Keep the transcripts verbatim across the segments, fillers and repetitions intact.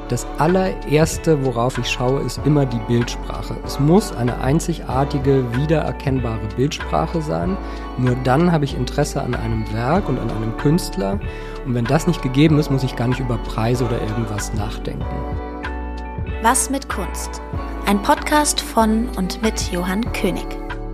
Das allererste, worauf ich schaue, ist immer die Bildsprache. Es muss eine einzigartige, wiedererkennbare Bildsprache sein. Nur dann habe ich Interesse an einem Werk und an einem Künstler. Und wenn das nicht gegeben ist, muss ich gar nicht über Preise oder irgendwas nachdenken. Was mit Kunst? Ein Podcast von und mit Johann König.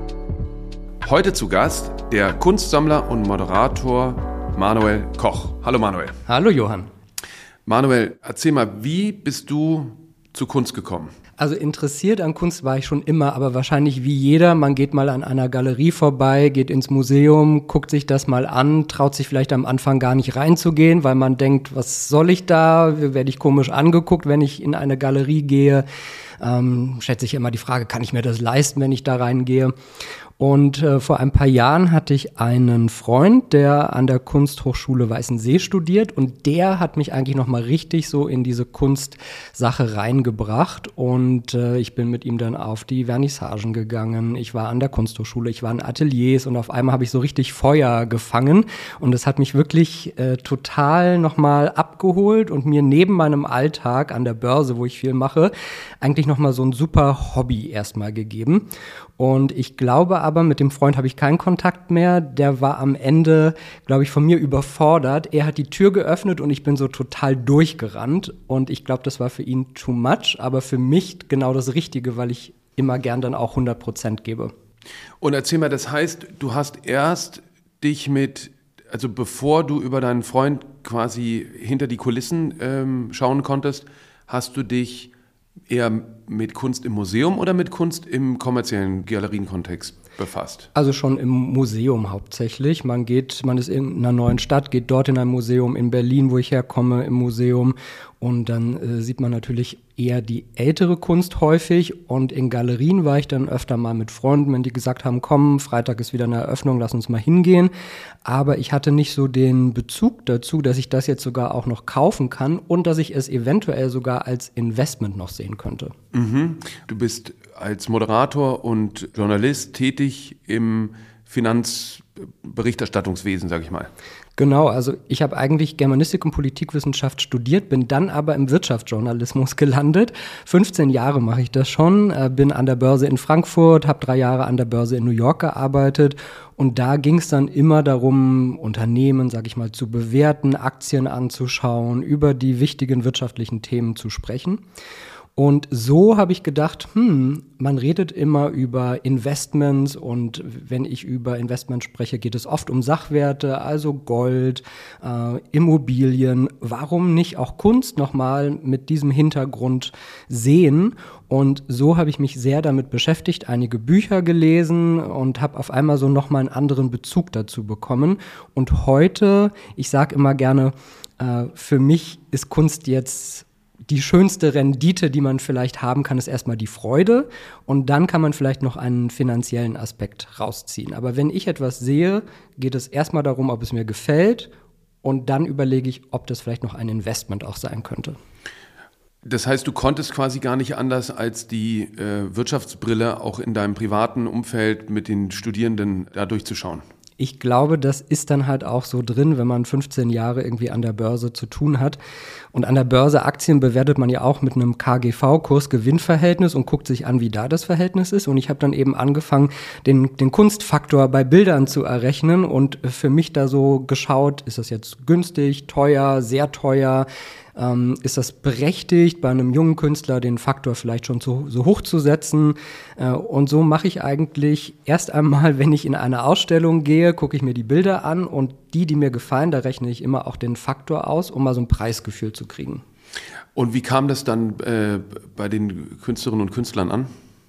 Heute zu Gast der Kunstsammler und Moderator Manuel Koch. Hallo Manuel. Hallo Johann. Manuel, erzähl mal, wie bist du zu Kunst gekommen? Also interessiert an Kunst war ich schon immer, aber wahrscheinlich wie jeder, man geht mal an einer Galerie vorbei, geht ins Museum, guckt sich das mal an, traut sich vielleicht am Anfang gar nicht reinzugehen, weil man denkt, was soll ich da, werde ich komisch angeguckt, wenn ich in eine Galerie gehe. Ähm, schätze ich immer die Frage, kann ich mir das leisten, wenn ich da reingehe? Und äh, vor ein paar Jahren hatte ich einen Freund, der an der Kunsthochschule Weißensee studiert, und der hat mich eigentlich nochmal richtig so in diese Kunstsache reingebracht, und äh, ich bin mit ihm dann auf die Vernissagen gegangen, ich war an der Kunsthochschule, ich war in Ateliers, und auf einmal habe ich so richtig Feuer gefangen, und das hat mich wirklich äh, total nochmal abgeholt und mir neben meinem Alltag an der Börse, wo ich viel mache, eigentlich nochmal so ein super Hobby erstmal gegeben. Und ich glaube aber, mit dem Freund habe ich keinen Kontakt mehr. Der war am Ende, glaube ich, von mir überfordert. Er hat die Tür geöffnet und ich bin so total durchgerannt. Und ich glaube, das war für ihn too much, aber für mich genau das Richtige, weil ich immer gern dann auch hundert Prozent gebe. Und erzähl mal, das heißt, du hast erst dich mit, also bevor du über deinen Freund quasi hinter die Kulissen ähm, schauen konntest, hast du dich eher mit Kunst im Museum oder mit Kunst im kommerziellen Galerienkontext befasst? Also schon im Museum hauptsächlich. Man geht, man ist in einer neuen Stadt, geht dort in ein Museum, in Berlin, wo ich herkomme, im Museum. Und dann äh, sieht man natürlich eher die ältere Kunst häufig. Und in Galerien war ich dann öfter mal mit Freunden, wenn die gesagt haben, komm, Freitag ist wieder eine Eröffnung, lass uns mal hingehen. Aber ich hatte nicht so den Bezug dazu, dass ich das jetzt sogar auch noch kaufen kann und dass ich es eventuell sogar als Investment noch sehen könnte. Mhm. Du bist als Moderator und Journalist tätig im Finanzberichterstattungswesen, sage ich mal. Genau, also ich habe eigentlich Germanistik und Politikwissenschaft studiert, bin dann aber im Wirtschaftsjournalismus gelandet. fünfzehn Jahre mache ich das schon, äh, bin an der Börse in Frankfurt, habe drei Jahre an der Börse in New York gearbeitet, und da ging es dann immer darum, Unternehmen, sage ich mal, zu bewerten, Aktien anzuschauen, über die wichtigen wirtschaftlichen Themen zu sprechen. Und so habe ich gedacht, hm, man redet immer über Investments, und wenn ich über Investments spreche, geht es oft um Sachwerte, also Gold, äh, Immobilien. Warum nicht auch Kunst nochmal mit diesem Hintergrund sehen? Und so habe ich mich sehr damit beschäftigt, einige Bücher gelesen und habe auf einmal so nochmal einen anderen Bezug dazu bekommen. Und heute, ich sage immer gerne, äh, für mich ist Kunst jetzt die schönste Rendite, die man vielleicht haben kann, ist erstmal die Freude, und dann kann man vielleicht noch einen finanziellen Aspekt rausziehen. Aber wenn ich etwas sehe, geht es erstmal darum, ob es mir gefällt, und dann überlege ich, ob das vielleicht noch ein Investment auch sein könnte. Das heißt, du konntest quasi gar nicht anders, als die äh, Wirtschaftsbrille auch in deinem privaten Umfeld mit den Studierenden da durchzuschauen. Ich glaube, das ist dann halt auch so drin, wenn man fünfzehn Jahre irgendwie an der Börse zu tun hat. Und an der Börse Aktien bewertet man ja auch mit einem K G V, Kurs-Gewinn-Verhältnis, und guckt sich an, wie da das Verhältnis ist. Und ich habe dann eben angefangen, den, den Kunstfaktor bei Bildern zu errechnen und für mich da so geschaut, ist das jetzt günstig, teuer, sehr teuer? Ähm, ist das berechtigt, bei einem jungen Künstler den Faktor vielleicht schon so, so hoch zu setzen? Äh, und so mache ich eigentlich erst einmal, wenn ich in eine Ausstellung gehe, gucke ich mir die Bilder an, und die, die mir gefallen, da rechne ich immer auch den Faktor aus, um mal so ein Preisgefühl zu kriegen. Und wie kam das dann äh, bei den Künstlerinnen und Künstlern an?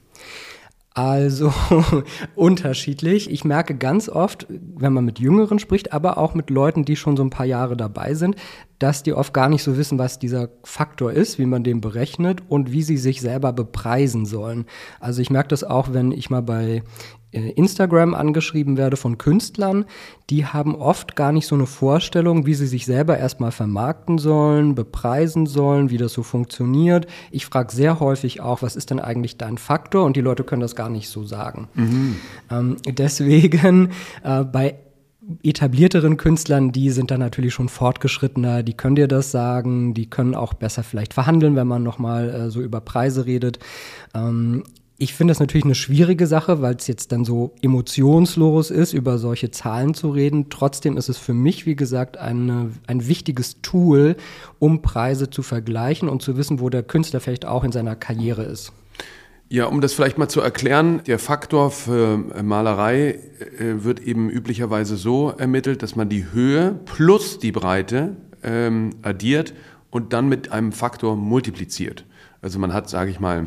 Also unterschiedlich. Ich merke ganz oft, wenn man mit Jüngeren spricht, aber auch mit Leuten, die schon so ein paar Jahre dabei sind, dass die oft gar nicht so wissen, was dieser Faktor ist, wie man den berechnet und wie sie sich selber bepreisen sollen. Also ich merke das auch, wenn ich mal bei Instagram angeschrieben werde von Künstlern, die haben oft gar nicht so eine Vorstellung, wie sie sich selber erstmal vermarkten sollen, bepreisen sollen, wie das so funktioniert. Ich frage sehr häufig auch, was ist denn eigentlich dein Faktor? Und die Leute können das gar nicht so sagen. Mhm. Ähm, deswegen äh, bei etablierteren Künstlern, die sind dann natürlich schon fortgeschrittener, die können dir das sagen, die können auch besser vielleicht verhandeln, wenn man nochmal äh, so über Preise redet. Ähm, Ich finde das natürlich eine schwierige Sache, weil es jetzt dann so emotionslos ist, über solche Zahlen zu reden. Trotzdem ist es für mich, wie gesagt, eine, ein wichtiges Tool, um Preise zu vergleichen und zu wissen, wo der Künstler vielleicht auch in seiner Karriere ist. Ja, um das vielleicht mal zu erklären, der Faktor für Malerei äh, wird eben üblicherweise so ermittelt, dass man die Höhe plus die Breite ähm, addiert und dann mit einem Faktor multipliziert. Also man hat, sage ich mal,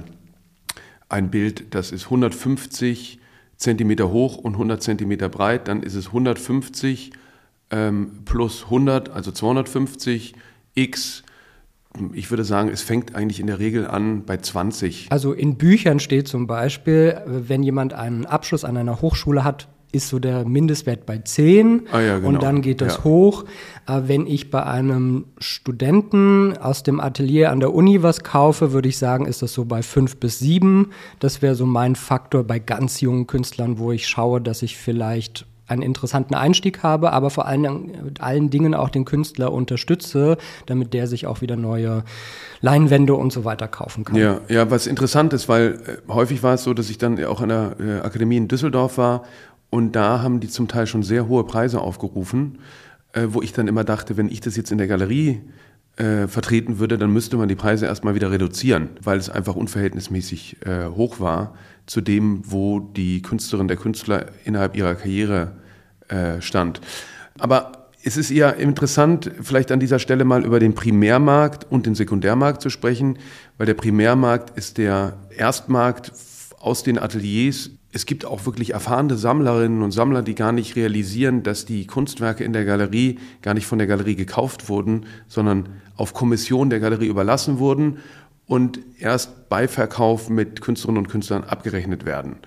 ein Bild, das ist hundertfünfzig Zentimeter hoch und hundert Zentimeter breit, dann ist es hundertfünfzig ähm, plus hundert, also zweihundertfünfzig x. Ich würde sagen, es fängt eigentlich in der Regel an bei zwanzig. Also in Büchern steht zum Beispiel, wenn jemand einen Abschluss an einer Hochschule hat, ist so der Mindestwert bei zehn ah, ja, genau. Und dann geht das ja. hoch. Äh, wenn ich bei einem Studenten aus dem Atelier an der Uni was kaufe, würde ich sagen, ist das so bei fünf bis sieben. Das wäre so mein Faktor bei ganz jungen Künstlern, wo ich schaue, dass ich vielleicht einen interessanten Einstieg habe, aber vor allen, allen Dingen auch den Künstler unterstütze, damit der sich auch wieder neue Leinwände und so weiter kaufen kann. Ja, ja, was interessant ist, weil äh, häufig war es so, dass ich dann auch an der äh, Akademie in Düsseldorf war und da haben die zum Teil schon sehr hohe Preise aufgerufen, äh, wo ich dann immer dachte, wenn ich das jetzt in der Galerie äh, vertreten würde, dann müsste man die Preise erstmal wieder reduzieren, weil es einfach unverhältnismäßig äh, hoch war zu dem, wo die Künstlerin, der Künstler innerhalb ihrer Karriere äh, stand. Aber es ist eher interessant, vielleicht an dieser Stelle mal über den Primärmarkt und den Sekundärmarkt zu sprechen, weil der Primärmarkt ist der Erstmarkt aus den Ateliers. Es gibt auch wirklich erfahrene Sammlerinnen und Sammler, die gar nicht realisieren, dass die Kunstwerke in der Galerie gar nicht von der Galerie gekauft wurden, sondern auf Kommission der Galerie überlassen wurden und erst bei Verkauf mit Künstlerinnen und Künstlern abgerechnet werden.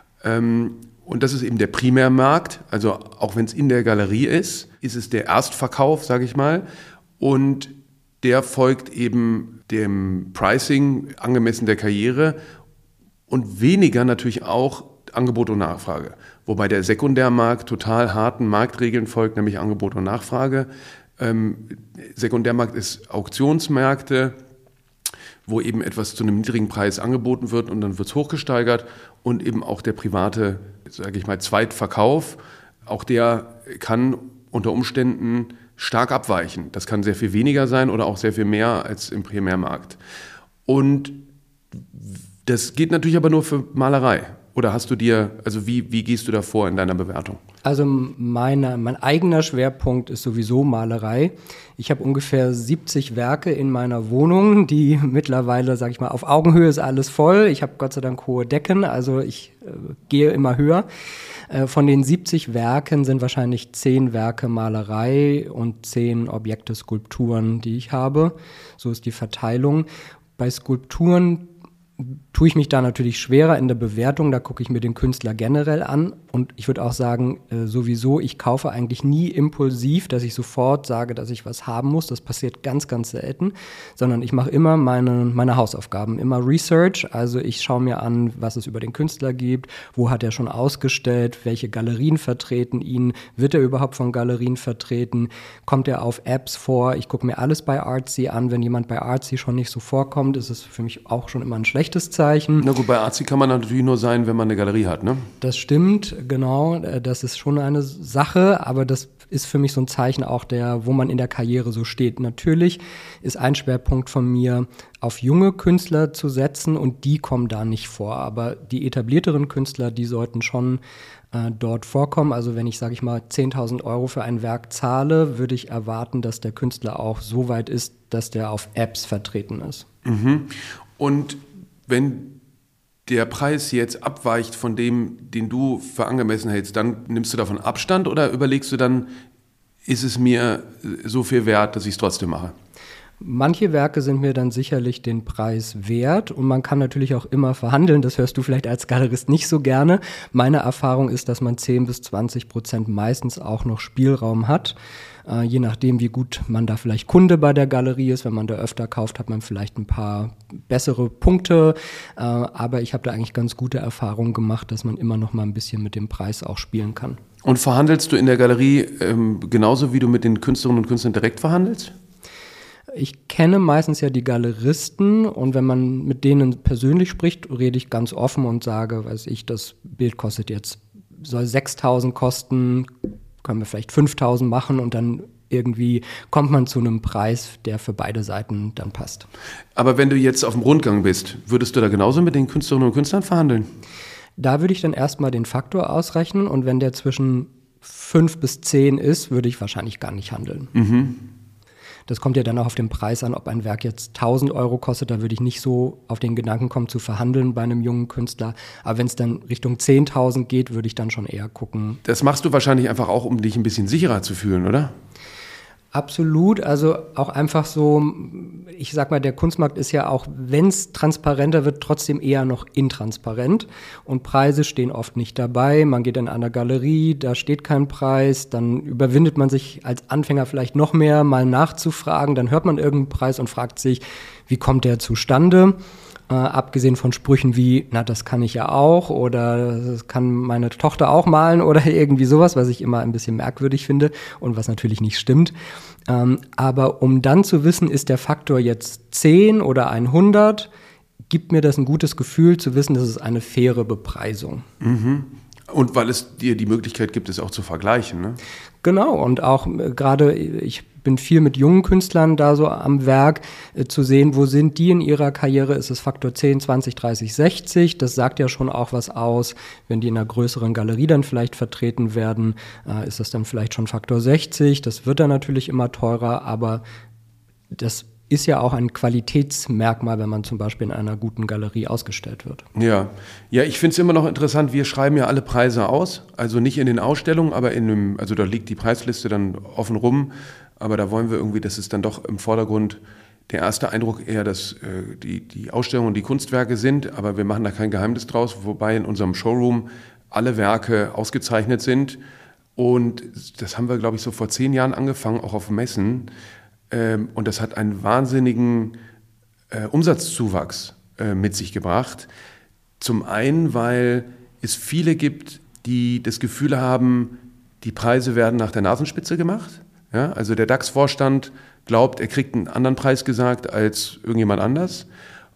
Und das ist eben der Primärmarkt, also auch wenn es in der Galerie ist, ist es der Erstverkauf, sage ich mal, und der folgt eben dem Pricing angemessen der Karriere und weniger natürlich auch Angebot und Nachfrage. Wobei der Sekundärmarkt total harten Marktregeln folgt, nämlich Angebot und Nachfrage. Ähm, Sekundärmarkt ist Auktionsmärkte, wo eben etwas zu einem niedrigen Preis angeboten wird und dann wird es hochgesteigert und eben auch der private, sage ich mal, Zweitverkauf, auch der kann unter Umständen stark abweichen. Das kann sehr viel weniger sein oder auch sehr viel mehr als im Primärmarkt. Und das geht natürlich aber nur für Malerei. Oder hast du dir, also wie, wie gehst du da vor in deiner Bewertung? Also meine, mein eigener Schwerpunkt ist sowieso Malerei. Ich habe ungefähr siebzig Werke in meiner Wohnung, die mittlerweile, sage ich mal, auf Augenhöhe ist alles voll. Ich habe Gott sei Dank hohe Decken, also ich äh, gehe immer höher. Äh, von den siebzig Werken sind wahrscheinlich zehn Werke Malerei und zehn Objekte, Skulpturen, die ich habe. So ist die Verteilung. Bei Skulpturen tue ich mich da natürlich schwerer in der Bewertung, da gucke ich mir den Künstler generell an und ich würde auch sagen, äh, sowieso, ich kaufe eigentlich nie impulsiv, dass ich sofort sage, dass ich was haben muss, das passiert ganz, ganz selten, sondern ich mache immer meine, meine Hausaufgaben, immer Research, also ich schaue mir an, was es über den Künstler gibt, wo hat er schon ausgestellt, welche Galerien vertreten ihn, wird er überhaupt von Galerien vertreten, kommt er auf Apps vor, ich gucke mir alles bei Artsy an, wenn jemand bei Artsy schon nicht so vorkommt, ist es für mich auch schon immer ein schlechtes Zeichen. Na gut, bei Artsy kann man natürlich nur sein, wenn man eine Galerie hat, ne? Das stimmt, genau. Das ist schon eine Sache, aber das ist für mich so ein Zeichen auch der, wo man in der Karriere so steht. Natürlich ist ein Schwerpunkt von mir, auf junge Künstler zu setzen und die kommen da nicht vor. Aber die etablierteren Künstler, die sollten schon äh, dort vorkommen. Also wenn ich, sage ich mal, zehntausend Euro für ein Werk zahle, würde ich erwarten, dass der Künstler auch so weit ist, dass der auf Apps vertreten ist. Mhm. Und wenn der Preis jetzt abweicht von dem, den du für angemessen hältst, dann nimmst du davon Abstand oder überlegst du dann, ist es mir so viel wert, dass ich es trotzdem mache? Manche Werke sind mir dann sicherlich den Preis wert und man kann natürlich auch immer verhandeln, das hörst du vielleicht als Galerist nicht so gerne. Meine Erfahrung ist, dass man zehn bis zwanzig Prozent meistens auch noch Spielraum hat. Äh, je nachdem, wie gut man da vielleicht Kunde bei der Galerie ist. Wenn man da öfter kauft, hat man vielleicht ein paar bessere Punkte. Äh, aber ich habe da eigentlich ganz gute Erfahrungen gemacht, dass man immer noch mal ein bisschen mit dem Preis auch spielen kann. Und verhandelst du in der Galerie ähm, genauso, wie du mit den Künstlerinnen und Künstlern direkt verhandelst? Ich kenne meistens ja die Galeristen und wenn man mit denen persönlich spricht, rede ich ganz offen und sage, weiß ich, das Bild kostet jetzt, soll sechstausend kosten, können wir vielleicht fünftausend machen und dann irgendwie kommt man zu einem Preis, der für beide Seiten dann passt. Aber wenn du jetzt auf dem Rundgang bist, würdest du da genauso mit den Künstlerinnen und Künstlern verhandeln? Da würde ich dann erstmal den Faktor ausrechnen und wenn der zwischen fünf bis zehn ist, würde ich wahrscheinlich gar nicht handeln. Mhm. Das kommt ja dann auch auf den Preis an, ob ein Werk jetzt tausend Euro kostet, da würde ich nicht so auf den Gedanken kommen zu verhandeln bei einem jungen Künstler. Aber wenn es dann Richtung zehntausend geht, würde ich dann schon eher gucken. Das machst du wahrscheinlich einfach auch, um dich ein bisschen sicherer zu fühlen, oder? Absolut, also auch einfach so, ich sag mal, der Kunstmarkt ist ja auch, wenn es transparenter wird, trotzdem eher noch intransparent und Preise stehen oft nicht dabei. Man geht in eine Galerie, da steht kein Preis, dann überwindet man sich als Anfänger vielleicht noch mehr, mal nachzufragen, dann hört man irgendeinen Preis und fragt sich, wie kommt der zustande? Äh, abgesehen von Sprüchen wie, na, das kann ich ja auch oder das kann meine Tochter auch malen oder irgendwie sowas, was ich immer ein bisschen merkwürdig finde und was natürlich nicht stimmt. Ähm, aber um dann zu wissen, ist der Faktor jetzt zehn oder hundert, gibt mir das ein gutes Gefühl zu wissen, das ist eine faire Bepreisung. Mhm. Und weil es dir die Möglichkeit gibt, es auch zu vergleichen, ne? Genau, und auch äh, gerade, ich bin viel mit jungen Künstlern da so am Werk, äh, zu sehen, wo sind die in ihrer Karriere, ist es Faktor zehn, zwanzig, dreißig, sechzig, das sagt ja schon auch was aus, wenn die in einer größeren Galerie dann vielleicht vertreten werden, äh, ist das dann vielleicht schon Faktor sechzig, das wird dann natürlich immer teurer, aber das ist ja auch ein Qualitätsmerkmal, wenn man zum Beispiel in einer guten Galerie ausgestellt wird. Ja, ja, ich finde es immer noch interessant, wir schreiben ja alle Preise aus, also nicht in den Ausstellungen, aber in einem, also da liegt die Preisliste dann offen rum, aber da wollen wir irgendwie, dass es dann doch im Vordergrund der erste Eindruck eher, dass äh, die, die Ausstellungen und die Kunstwerke sind, aber wir machen da kein Geheimnis draus, wobei in unserem Showroom alle Werke ausgezeichnet sind und das haben wir, glaube ich, so vor zehn Jahren angefangen, auch auf Messen. Und das hat einen wahnsinnigen äh, Umsatzzuwachs äh, mit sich gebracht. Zum einen, weil es viele gibt, die das Gefühl haben, die Preise werden nach der Nasenspitze gemacht. Ja, also der DAX-Vorstand glaubt, er kriegt einen anderen Preis gesagt als irgendjemand anders.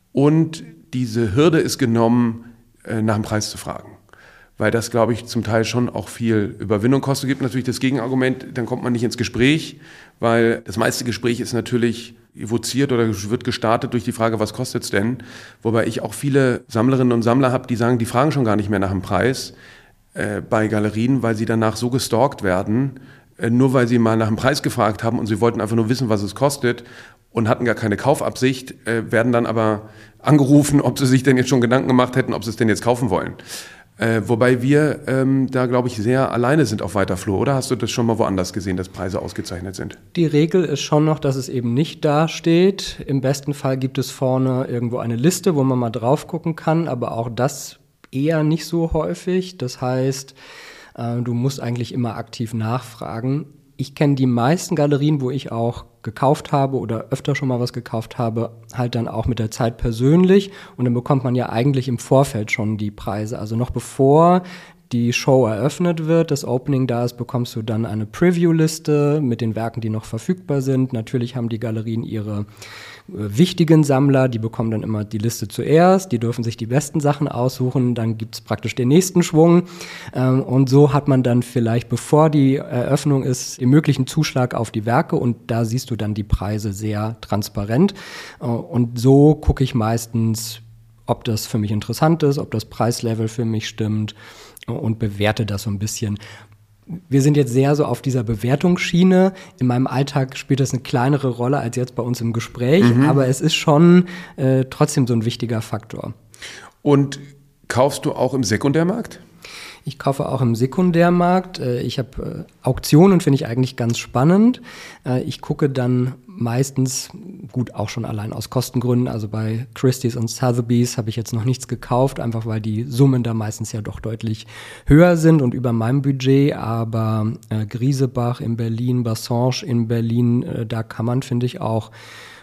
Und diese Hürde ist genommen, äh, nach dem Preis zu fragen. Weil das, glaube ich, zum Teil schon auch viel Überwindung kostet. Es gibt natürlich das Gegenargument, dann kommt man nicht ins Gespräch, weil das meiste Gespräch ist natürlich evoziert oder wird gestartet durch die Frage, was kostet es denn? Wobei ich auch viele Sammlerinnen und Sammler habe, die sagen, die fragen schon gar nicht mehr nach dem Preis äh, bei Galerien, weil sie danach so gestalkt werden, äh, nur weil sie mal nach dem Preis gefragt haben und sie wollten einfach nur wissen, was es kostet und hatten gar keine Kaufabsicht, äh, werden dann aber angerufen, ob sie sich denn jetzt schon Gedanken gemacht hätten, ob sie es denn jetzt kaufen wollen. Äh, wobei wir ähm, da, glaube ich, sehr alleine sind auf weiter Flur. Oder hast du das schon mal woanders gesehen, dass Preise ausgezeichnet sind? Die Regel ist schon noch, dass es eben nicht dasteht. Im besten Fall gibt es vorne irgendwo eine Liste, wo man mal drauf gucken kann, aber auch das eher nicht so häufig. Das heißt, äh, du musst eigentlich immer aktiv nachfragen. Ich kenne die meisten Galerien, wo ich auch gekauft habe oder öfter schon mal was gekauft habe, halt dann auch mit der Zeit persönlich. Und dann bekommt man ja eigentlich im Vorfeld schon die Preise. Also noch bevor die Show eröffnet wird, das Opening da ist, bekommst du dann eine Preview-Liste mit den Werken, die noch verfügbar sind. Natürlich haben die Galerien ihre äh, wichtigen Sammler, die bekommen dann immer die Liste zuerst, die dürfen sich die besten Sachen aussuchen, dann gibt's praktisch den nächsten Schwung. Ähm, und so hat man dann vielleicht, bevor die Eröffnung ist, den möglichen Zuschlag auf die Werke und da siehst du dann die Preise sehr transparent. Äh, und so gucke ich meistens, ob das für mich interessant ist, ob das Preislevel für mich stimmt und bewerte das so ein bisschen. Wir sind jetzt sehr so auf dieser Bewertungsschiene. In meinem Alltag spielt das eine kleinere Rolle als jetzt bei uns im Gespräch, mhm. aber es ist schon äh, trotzdem so ein wichtiger Faktor. Und kaufst du auch im Sekundärmarkt? Ich kaufe auch im Sekundärmarkt. Ich habe Auktionen, finde ich eigentlich ganz spannend. Ich gucke dann meistens, gut, auch schon allein aus Kostengründen, also bei Christie's und Sotheby's habe ich jetzt noch nichts gekauft, einfach weil die Summen da meistens ja doch deutlich höher sind und über meinem Budget, aber äh, Griesebach in Berlin, Bassange in Berlin, äh, da kann man, finde ich, auch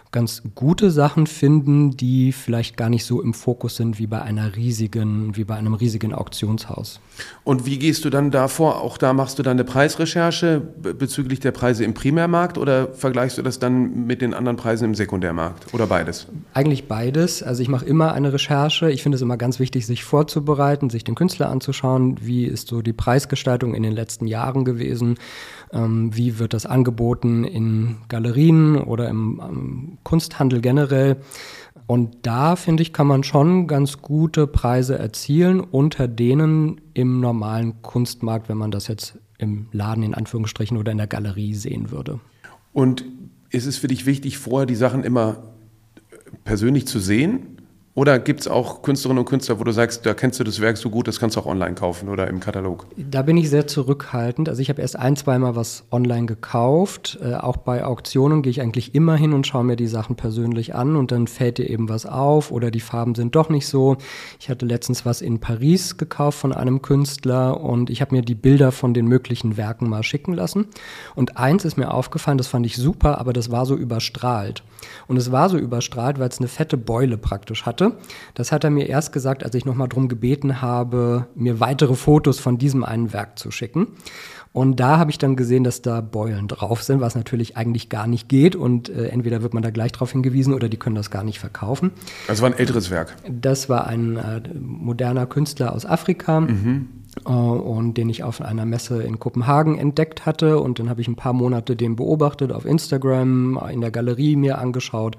ganz gute Sachen finden, die vielleicht gar nicht so im Fokus sind wie bei einer riesigen, wie bei einem riesigen Auktionshaus. Und wie gehst du dann davor? Auch da machst du dann eine Preisrecherche bezüglich der Preise im Primärmarkt oder vergleichst du das dann mit den anderen Preisen im Sekundärmarkt oder beides? Eigentlich beides. Also ich mache immer eine Recherche. Ich finde es immer ganz wichtig, sich vorzubereiten, sich den Künstler anzuschauen. Wie ist so die Preisgestaltung in den letzten Jahren gewesen? Ähm, wie wird das angeboten in Galerien oder im ähm, Kunsthandel generell? Und da, finde ich, kann man schon ganz gute Preise erzielen unter denen im normalen Kunstmarkt, wenn man das jetzt im Laden in Anführungsstrichen oder in der Galerie sehen würde. Und ist es für dich wichtig, vorher die Sachen immer persönlich zu sehen? Oder gibt es auch Künstlerinnen und Künstler, wo du sagst, da kennst du das Werk so gut, das kannst du auch online kaufen oder im Katalog? Da bin ich sehr zurückhaltend. Also ich habe erst ein-, zweimal was online gekauft. Äh, auch bei Auktionen gehe ich eigentlich immer hin und schaue mir die Sachen persönlich an und dann fällt dir eben was auf oder die Farben sind doch nicht so. Ich hatte letztens was in Paris gekauft von einem Künstler und ich habe mir die Bilder von den möglichen Werken mal schicken lassen. Und eins ist mir aufgefallen, das fand ich super, aber das war so überstrahlt. Und es war so überstrahlt, weil es eine fette Beule praktisch hatte. Das hat er mir erst gesagt, als ich nochmal darum gebeten habe, mir weitere Fotos von diesem einen Werk zu schicken. Und da habe ich dann gesehen, dass da Beulen drauf sind, was natürlich eigentlich gar nicht geht. Und äh, entweder wird man da gleich drauf hingewiesen oder die können das gar nicht verkaufen. Also war ein älteres Werk? Das war ein äh, moderner Künstler aus Afrika. Mhm. Und den ich auf einer Messe in Kopenhagen entdeckt hatte. Und dann habe ich ein paar Monate den beobachtet auf Instagram, in der Galerie mir angeschaut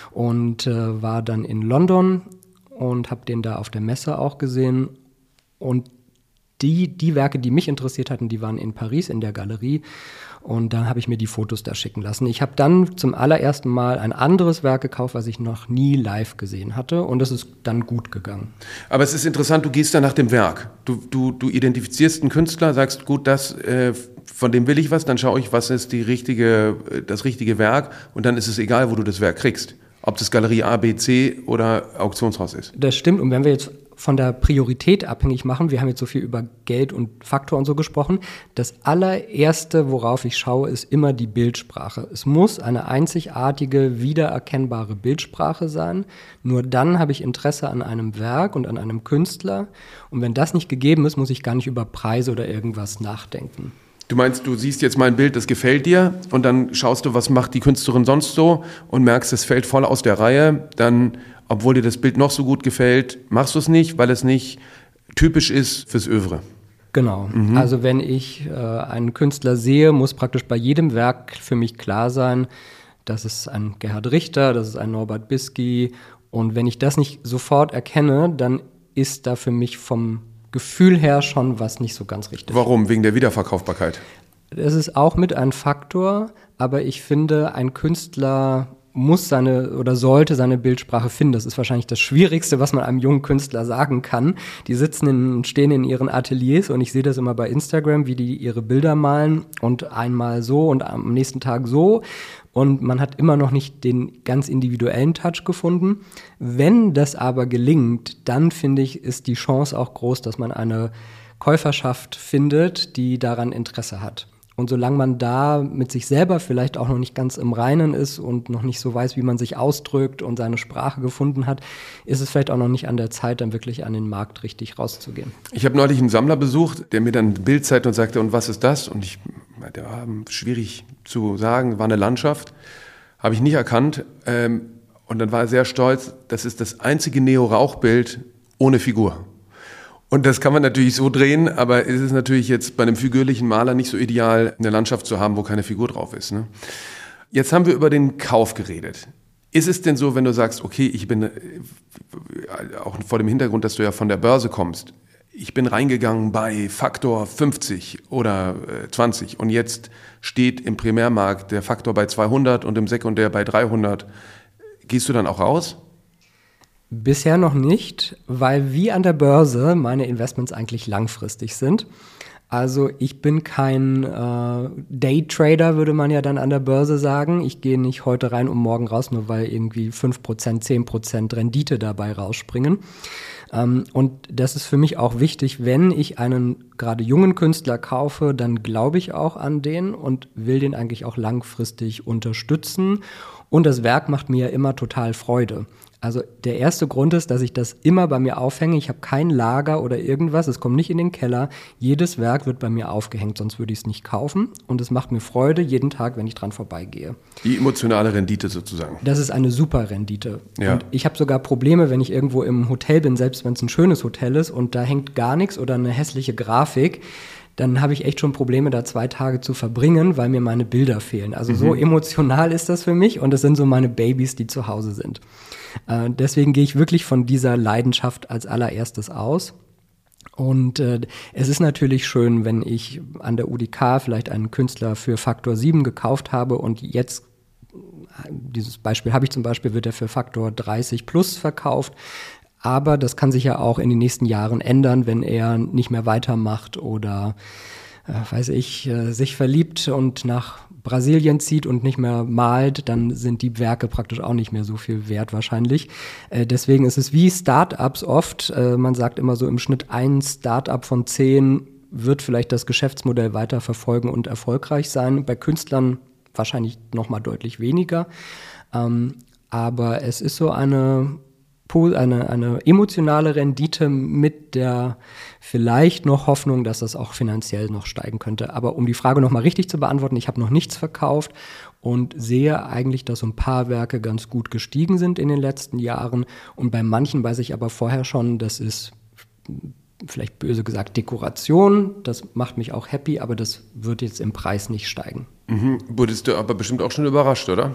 und äh, war dann in London und habe den da auf der Messe auch gesehen. Und die, die Werke, die mich interessiert hatten, die waren in Paris in der Galerie. Und dann habe ich mir die Fotos da schicken lassen. Ich habe dann zum allerersten Mal ein anderes Werk gekauft, was ich noch nie live gesehen hatte. Und das ist dann gut gegangen. Aber es ist interessant, du gehst da nach dem Werk. Du, du, du identifizierst einen Künstler, sagst, gut, das, äh, von dem will ich was, dann schaue ich, was ist die richtige, das richtige Werk. Und dann ist es egal, wo du das Werk kriegst. Ob das Galerie A, B, C oder Auktionshaus ist. Das stimmt. Und wenn wir jetzt von der Priorität abhängig machen, wir haben jetzt so viel über Geld und Faktor und so gesprochen, das allererste, worauf ich schaue, ist immer die Bildsprache. Es muss eine einzigartige, wiedererkennbare Bildsprache sein. Nur dann habe ich Interesse an einem Werk und an einem Künstler. Und wenn das nicht gegeben ist, muss ich gar nicht über Preise oder irgendwas nachdenken. Du meinst, du siehst jetzt mal ein Bild, das gefällt dir und dann schaust du, was macht die Künstlerin sonst so und merkst, es fällt voll aus der Reihe, dann, obwohl dir das Bild noch so gut gefällt, machst du es nicht, weil es nicht typisch ist fürs Övre. Genau, mhm. Also wenn ich äh, einen Künstler sehe, muss praktisch bei jedem Werk für mich klar sein, das ist ein Gerhard Richter, das ist ein Norbert Bisky und wenn ich das nicht sofort erkenne, dann ist da für mich vom Gefühl her schon was nicht so ganz richtig. Warum? Wegen der Wiederverkaufbarkeit? Das ist auch mit ein Faktor, aber ich finde, ein Künstler muss seine oder sollte seine Bildsprache finden. Das ist wahrscheinlich das Schwierigste, was man einem jungen Künstler sagen kann. Die sitzen in, stehen in ihren Ateliers und ich sehe das immer bei Instagram, wie die ihre Bilder malen und einmal so und am nächsten Tag so. Und man hat immer noch nicht den ganz individuellen Touch gefunden. Wenn das aber gelingt, dann finde ich, ist die Chance auch groß, dass man eine Käuferschaft findet, die daran Interesse hat. Und solange man da mit sich selber vielleicht auch noch nicht ganz im Reinen ist und noch nicht so weiß, wie man sich ausdrückt und seine Sprache gefunden hat, ist es vielleicht auch noch nicht an der Zeit, dann wirklich an den Markt richtig rauszugehen. Ich habe neulich einen Sammler besucht, der mir dann ein Bild zeigte und sagte, und was ist das? Und ich meinte, ja, schwierig zu sagen, war eine Landschaft, habe ich nicht erkannt. Und dann war er sehr stolz, das ist das einzige Neo-Rauch-Bild ohne Figur. Und das kann man natürlich so drehen, aber es ist natürlich jetzt bei einem figürlichen Maler nicht so ideal, eine Landschaft zu haben, wo keine Figur drauf ist. Ne? Jetzt haben wir über den Kauf geredet. Ist es denn so, wenn du sagst, okay, ich bin, auch vor dem Hintergrund, dass du ja von der Börse kommst, ich bin reingegangen bei Faktor fünfzig oder zwanzig und jetzt steht im Primärmarkt der Faktor bei zweihundert und im Sekundär bei dreihundert. Gehst du dann auch raus? Bisher noch nicht, weil wie an der Börse meine Investments eigentlich langfristig sind. Also ich bin kein äh, Daytrader, würde man ja dann an der Börse sagen. Ich gehe nicht heute rein und morgen raus, nur weil irgendwie fünf Prozent, zehn Prozent Rendite dabei rausspringen. Ähm, und das ist für mich auch wichtig, wenn ich einen gerade jungen Künstler kaufe, dann glaube ich auch an den und will den eigentlich auch langfristig unterstützen. Und das Werk macht mir ja immer total Freude. Also der erste Grund ist, dass ich das immer bei mir aufhänge. Ich habe kein Lager oder irgendwas, es kommt nicht in den Keller. Jedes Werk wird bei mir aufgehängt, sonst würde ich es nicht kaufen. Und es macht mir Freude jeden Tag, wenn ich dran vorbeigehe. Die emotionale Rendite sozusagen. Das ist eine super Rendite. Ja. Und ich habe sogar Probleme, wenn ich irgendwo im Hotel bin, selbst wenn es ein schönes Hotel ist und da hängt gar nichts oder eine hässliche Grafik, dann habe ich echt schon Probleme, da zwei Tage zu verbringen, weil mir meine Bilder fehlen. Also mhm. so emotional ist das für mich und das sind so meine Babys, die zu Hause sind. Äh, deswegen gehe ich wirklich von dieser Leidenschaft als allererstes aus. Und äh, es ist natürlich schön, wenn ich an der U D K vielleicht einen Künstler für Faktor sieben gekauft habe und jetzt, dieses Beispiel habe ich zum Beispiel, wird er für Faktor dreißig plus verkauft. Aber das kann sich ja auch in den nächsten Jahren ändern, wenn er nicht mehr weitermacht oder, äh, weiß ich, äh, sich verliebt und nach Brasilien zieht und nicht mehr malt, dann sind die Werke praktisch auch nicht mehr so viel wert wahrscheinlich. Äh, deswegen ist es wie Start-ups oft. Äh, man sagt immer so im Schnitt ein Start-up von zehn wird vielleicht das Geschäftsmodell weiter verfolgen und erfolgreich sein. Bei Künstlern wahrscheinlich noch mal deutlich weniger. Ähm, aber es ist so eine Eine, eine emotionale Rendite mit der vielleicht noch Hoffnung, dass das auch finanziell noch steigen könnte. Aber um die Frage noch mal richtig zu beantworten, ich habe noch nichts verkauft und sehe eigentlich, dass so ein paar Werke ganz gut gestiegen sind in den letzten Jahren. Und bei manchen weiß ich aber vorher schon, das ist vielleicht böse gesagt Dekoration. Das macht mich auch happy, aber das wird jetzt im Preis nicht steigen. Mhm. Wurdest du aber bestimmt auch schon überrascht, oder?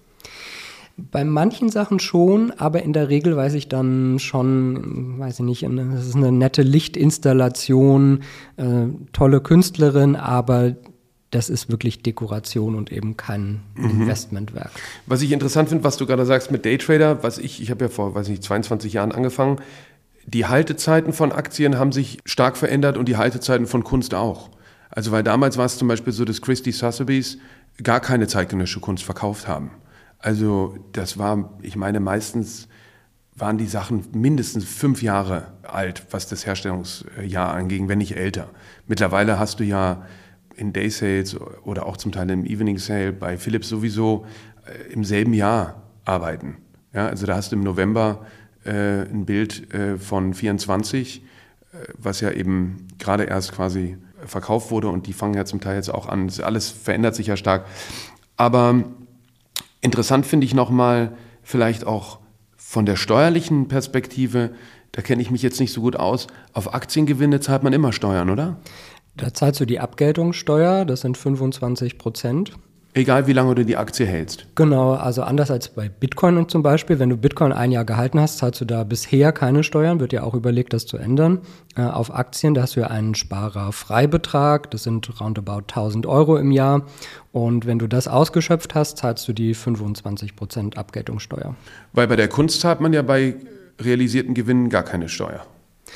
Bei manchen Sachen schon, aber in der Regel weiß ich dann schon, weiß ich nicht, das ist eine nette Lichtinstallation, äh, tolle Künstlerin, aber das ist wirklich Dekoration und eben kein mhm. Investmentwerk. Was ich interessant finde, was du gerade sagst mit Daytrader, was ich, ich habe ja vor, weiß nicht, zweiundzwanzig Jahren angefangen, die Haltezeiten von Aktien haben sich stark verändert und die Haltezeiten von Kunst auch. Also weil damals war es zum Beispiel so, dass Christie Sotheby's gar keine zeitgenössische Kunst verkauft haben. Also das war, ich meine, meistens waren die Sachen mindestens fünf Jahre alt, was das Herstellungsjahr anging, wenn nicht älter. Mittlerweile hast du ja in Day Sales oder auch zum Teil im Evening Sale bei Philips sowieso äh, im selben Jahr arbeiten. Ja, also da hast du im November äh, ein Bild äh, von vierundzwanzig, äh, was ja eben gerade erst quasi verkauft wurde und die fangen ja zum Teil jetzt auch an. Das alles verändert sich ja stark. Aber interessant finde ich nochmal, vielleicht auch von der steuerlichen Perspektive, da kenne ich mich jetzt nicht so gut aus, auf Aktiengewinne zahlt man immer Steuern, oder? Da zahlst du die Abgeltungssteuer, das sind fünfundzwanzig Prozent. Egal, wie lange du die Aktie hältst. Genau, also anders als bei Bitcoin zum Beispiel. Wenn du Bitcoin ein Jahr gehalten hast, zahlst du da bisher keine Steuern, wird ja auch überlegt, das zu ändern. Äh, auf Aktien, da hast du ja einen Sparerfreibetrag, das sind roundabout tausend Euro im Jahr. Und wenn du das ausgeschöpft hast, zahlst du die fünfundzwanzig Prozent Abgeltungssteuer. Weil bei der Kunst zahlt man ja bei realisierten Gewinnen gar keine Steuer.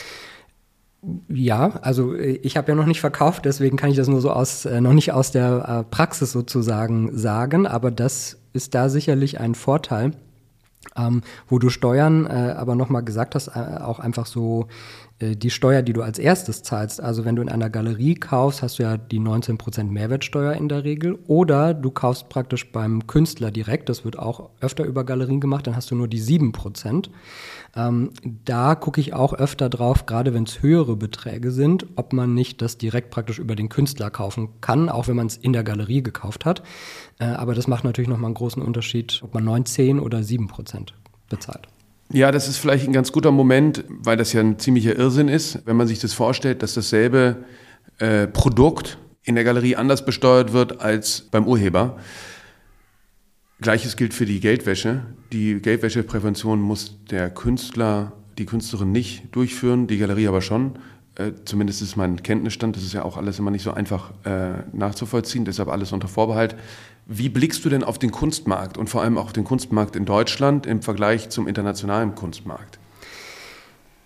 Ja, also ich habe ja noch nicht verkauft, deswegen kann ich das nur so aus, äh, noch nicht aus der äh, Praxis sozusagen sagen, aber das ist da sicherlich ein Vorteil, ähm, wo du Steuern, äh, aber nochmal gesagt hast, äh, auch einfach so äh, die Steuer, die du als erstes zahlst. Also wenn du in einer Galerie kaufst, hast du ja die neunzehn Prozent Mehrwertsteuer in der Regel, oder du kaufst praktisch beim Künstler direkt, das wird auch öfter über Galerien gemacht, dann hast du nur die sieben Prozent. Ähm, da gucke ich auch öfter drauf, gerade wenn es höhere Beträge sind, ob man nicht das direkt praktisch über den Künstler kaufen kann, auch wenn man es in der Galerie gekauft hat. Äh, aber das macht natürlich nochmal einen großen Unterschied, ob man neun, zehn oder sieben Prozent bezahlt. Ja, das ist vielleicht ein ganz guter Moment, weil das ja ein ziemlicher Irrsinn ist, wenn man sich das vorstellt, dass dasselbe äh, Produkt in der Galerie anders besteuert wird als beim Urheber. Gleiches gilt für die Geldwäsche. Die Geldwäscheprävention muss der Künstler, die Künstlerin nicht durchführen, die Galerie aber schon. Äh, zumindest ist mein Kenntnisstand, das ist ja auch alles immer nicht so einfach äh, nachzuvollziehen, deshalb alles unter Vorbehalt. Wie blickst du denn auf den Kunstmarkt und vor allem auch auf den Kunstmarkt in Deutschland im Vergleich zum internationalen Kunstmarkt?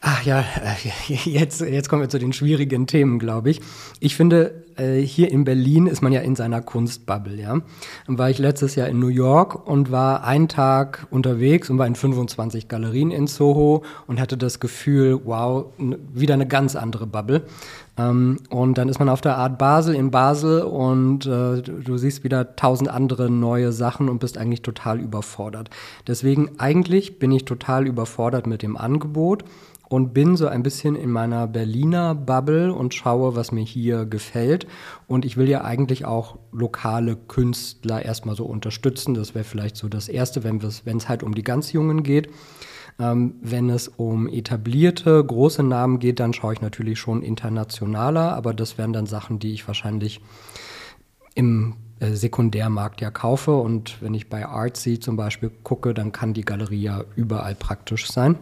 Ach ja, jetzt, jetzt kommen wir zu den schwierigen Themen, glaube ich. Ich finde, hier in Berlin ist man ja in seiner Kunstbubble, ja. Dann war ich letztes Jahr in New York und war einen Tag unterwegs und war in fünfundzwanzig Galerien in Soho und hatte das Gefühl, wow, wieder eine ganz andere Bubble. Und dann ist man auf der Art Basel in Basel und äh, du siehst wieder tausend andere neue Sachen und bist eigentlich total überfordert. Deswegen eigentlich bin ich total überfordert mit dem Angebot und bin so ein bisschen in meiner Berliner Bubble und schaue, was mir hier gefällt. Und ich will ja eigentlich auch lokale Künstler erstmal so unterstützen. Das wäre vielleicht so das Erste, wenn es halt um die ganz Jungen geht. Ähm, wenn es um etablierte, große Namen geht, dann schaue ich natürlich schon internationaler. Aber das wären dann Sachen, die ich wahrscheinlich im äh, Sekundärmarkt ja kaufe. Und wenn ich bei Artsy zum Beispiel gucke, dann kann die Galerie ja überall praktisch sein.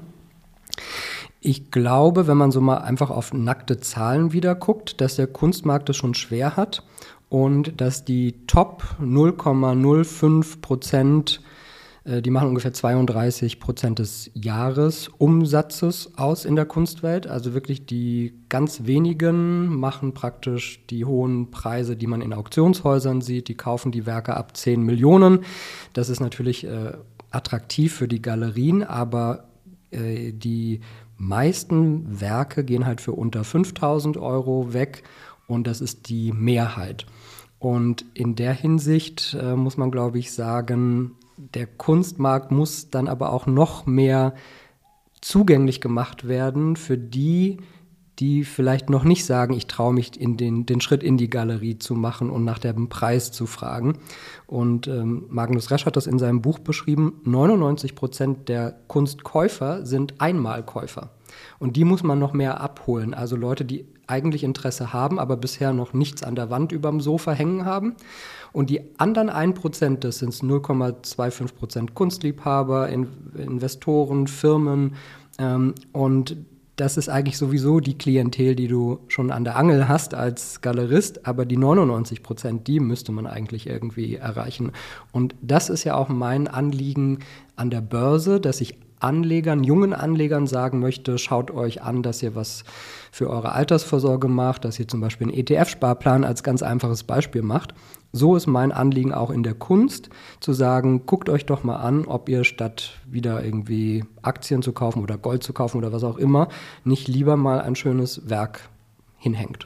Ich glaube, wenn man so mal einfach auf nackte Zahlen wieder guckt, dass der Kunstmarkt es schon schwer hat und dass die Top null Komma null fünf Prozent, äh, die machen ungefähr zweiunddreißig Prozent des Jahresumsatzes aus in der Kunstwelt. Also wirklich die ganz wenigen machen praktisch die hohen Preise, die man in Auktionshäusern sieht. Die kaufen die Werke ab zehn Millionen. Das ist natürlich äh, attraktiv für die Galerien, aber äh, die meisten Werke gehen halt für unter fünftausend Euro weg und das ist die Mehrheit. Und in der Hinsicht äh, muss man, glaube ich, sagen, der Kunstmarkt muss dann aber auch noch mehr zugänglich gemacht werden für die, die vielleicht noch nicht sagen, ich traue mich, in den, den Schritt in die Galerie zu machen und nach dem Preis zu fragen. Und ähm, Magnus Resch hat das in seinem Buch beschrieben, neunundneunzig Prozent der Kunstkäufer sind Einmalkäufer. Und die muss man noch mehr abholen. Also Leute, die eigentlich Interesse haben, aber bisher noch nichts an der Wand überm Sofa hängen haben. Und die anderen ein Prozent, das sind null Komma fünfundzwanzig Prozent Kunstliebhaber, In- Investoren, Firmen ähm, und das ist eigentlich sowieso die Klientel, die du schon an der Angel hast als Galerist, aber die neunundneunzig Prozent, die müsste man eigentlich irgendwie erreichen. Und das ist ja auch mein Anliegen an der Börse, dass ich Anlegern, jungen Anlegern sagen möchte, schaut euch an, dass ihr was für eure Altersvorsorge macht, dass ihr zum Beispiel einen E T F-Sparplan als ganz einfaches Beispiel macht. So ist mein Anliegen auch in der Kunst, zu sagen, guckt euch doch mal an, ob ihr statt wieder irgendwie Aktien zu kaufen oder Gold zu kaufen oder was auch immer, nicht lieber mal ein schönes Werk hinhängt.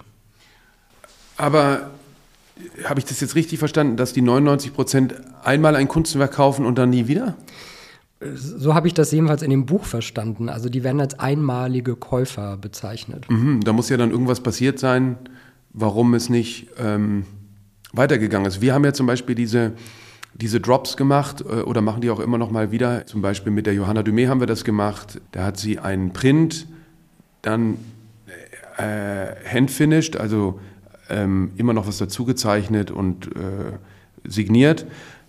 Aber habe ich das jetzt richtig verstanden, dass die neunundneunzig Prozent einmal ein Kunstwerk kaufen und dann nie wieder? So habe ich das jedenfalls in dem Buch verstanden. Also die werden als einmalige Käufer bezeichnet. Mhm, da muss ja dann irgendwas passiert sein, warum es nicht ähm, weitergegangen ist. Wir haben ja zum Beispiel diese, diese Drops gemacht äh, oder machen die auch immer noch mal wieder. Zum Beispiel mit der Johanna Dumais haben wir das gemacht. Da hat sie einen Print, dann äh, handfinished, also ähm, immer noch was dazu gezeichnet und äh, signiert,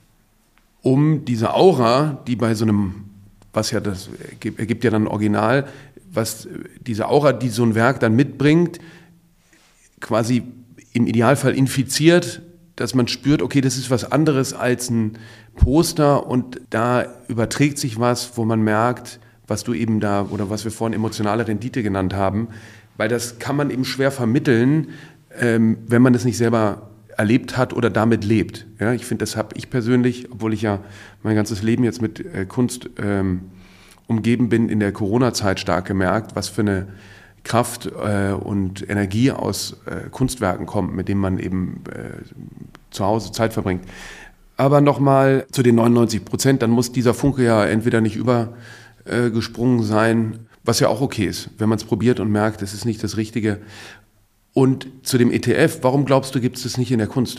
um diese Aura, die bei so einem, was ja das ergibt ja dann ein Original, was diese Aura, die so ein Werk dann mitbringt, quasi im Idealfall infiziert, dass man spürt, okay, das ist was anderes als ein Poster und da überträgt sich was, wo man merkt, was du eben da, oder was wir vorhin emotionale Rendite genannt haben, weil das kann man eben schwer vermitteln, ähm, wenn man das nicht selber erlebt hat oder damit lebt. Ja, ich finde, das habe ich persönlich, obwohl ich ja mein ganzes Leben jetzt mit äh, Kunst ähm, umgeben bin, in der Corona-Zeit stark gemerkt, was für eine Kraft äh, und Energie aus äh, Kunstwerken kommt, mit denen man eben äh, zu Hause Zeit verbringt. Aber nochmal zu den neunundneunzig Prozent, dann muss dieser Funke ja entweder nicht übergesprungen äh, sein, was ja auch okay ist, wenn man es probiert und merkt, es ist nicht das Richtige. Und zu dem E T F, warum glaubst du, gibt es das nicht in der Kunst?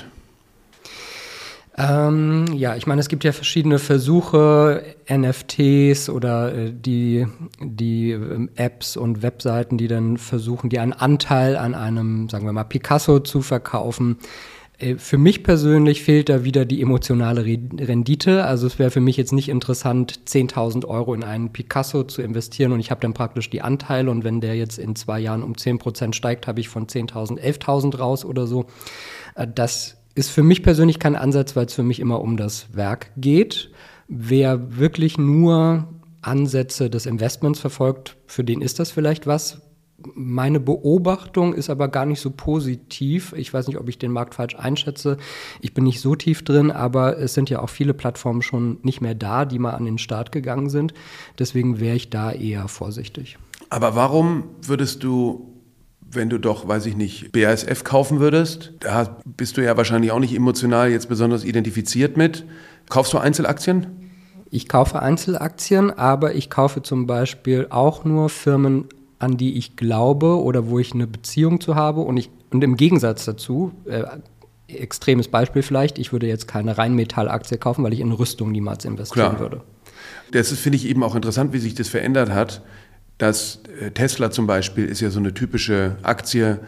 Ähm, ja, ich meine, es gibt ja verschiedene Versuche, N F Ts oder äh, die, die äh, Apps und Webseiten, die dann versuchen, dir einen Anteil an einem, sagen wir mal, Picasso zu verkaufen. Äh, für mich persönlich fehlt da wieder die emotionale Rendite. Also es wäre für mich jetzt nicht interessant, zehntausend Euro in einen Picasso zu investieren und ich habe dann praktisch die Anteile und wenn der jetzt in zwei Jahren um zehn Prozent steigt, habe ich von zehntausend elftausend raus oder so. Äh, das ist für mich persönlich kein Ansatz, weil es für mich immer um das Werk geht. Wer wirklich nur Ansätze des Investments verfolgt, für den ist das vielleicht was. Meine Beobachtung ist aber gar nicht so positiv. Ich weiß nicht, ob ich den Markt falsch einschätze. Ich bin nicht so tief drin, aber es sind ja auch viele Plattformen schon nicht mehr da, die mal an den Start gegangen sind. Deswegen wäre ich da eher vorsichtig. Aber warum würdest du, wenn du doch, weiß ich nicht, B A S F kaufen würdest, da bist du ja wahrscheinlich auch nicht emotional jetzt besonders identifiziert mit. Kaufst du Einzelaktien? Ich kaufe Einzelaktien, aber ich kaufe zum Beispiel auch nur Firmen, an die ich glaube oder wo ich eine Beziehung zu habe. Und, ich, und im Gegensatz dazu, äh, extremes Beispiel vielleicht, ich würde jetzt keine Rheinmetall-Aktie kaufen, weil ich in Rüstung niemals investieren Klar. würde. Das ist, finde ich, eben auch interessant, wie sich das verändert hat. Dass äh, Tesla zum Beispiel ist ja so eine typische Aktie,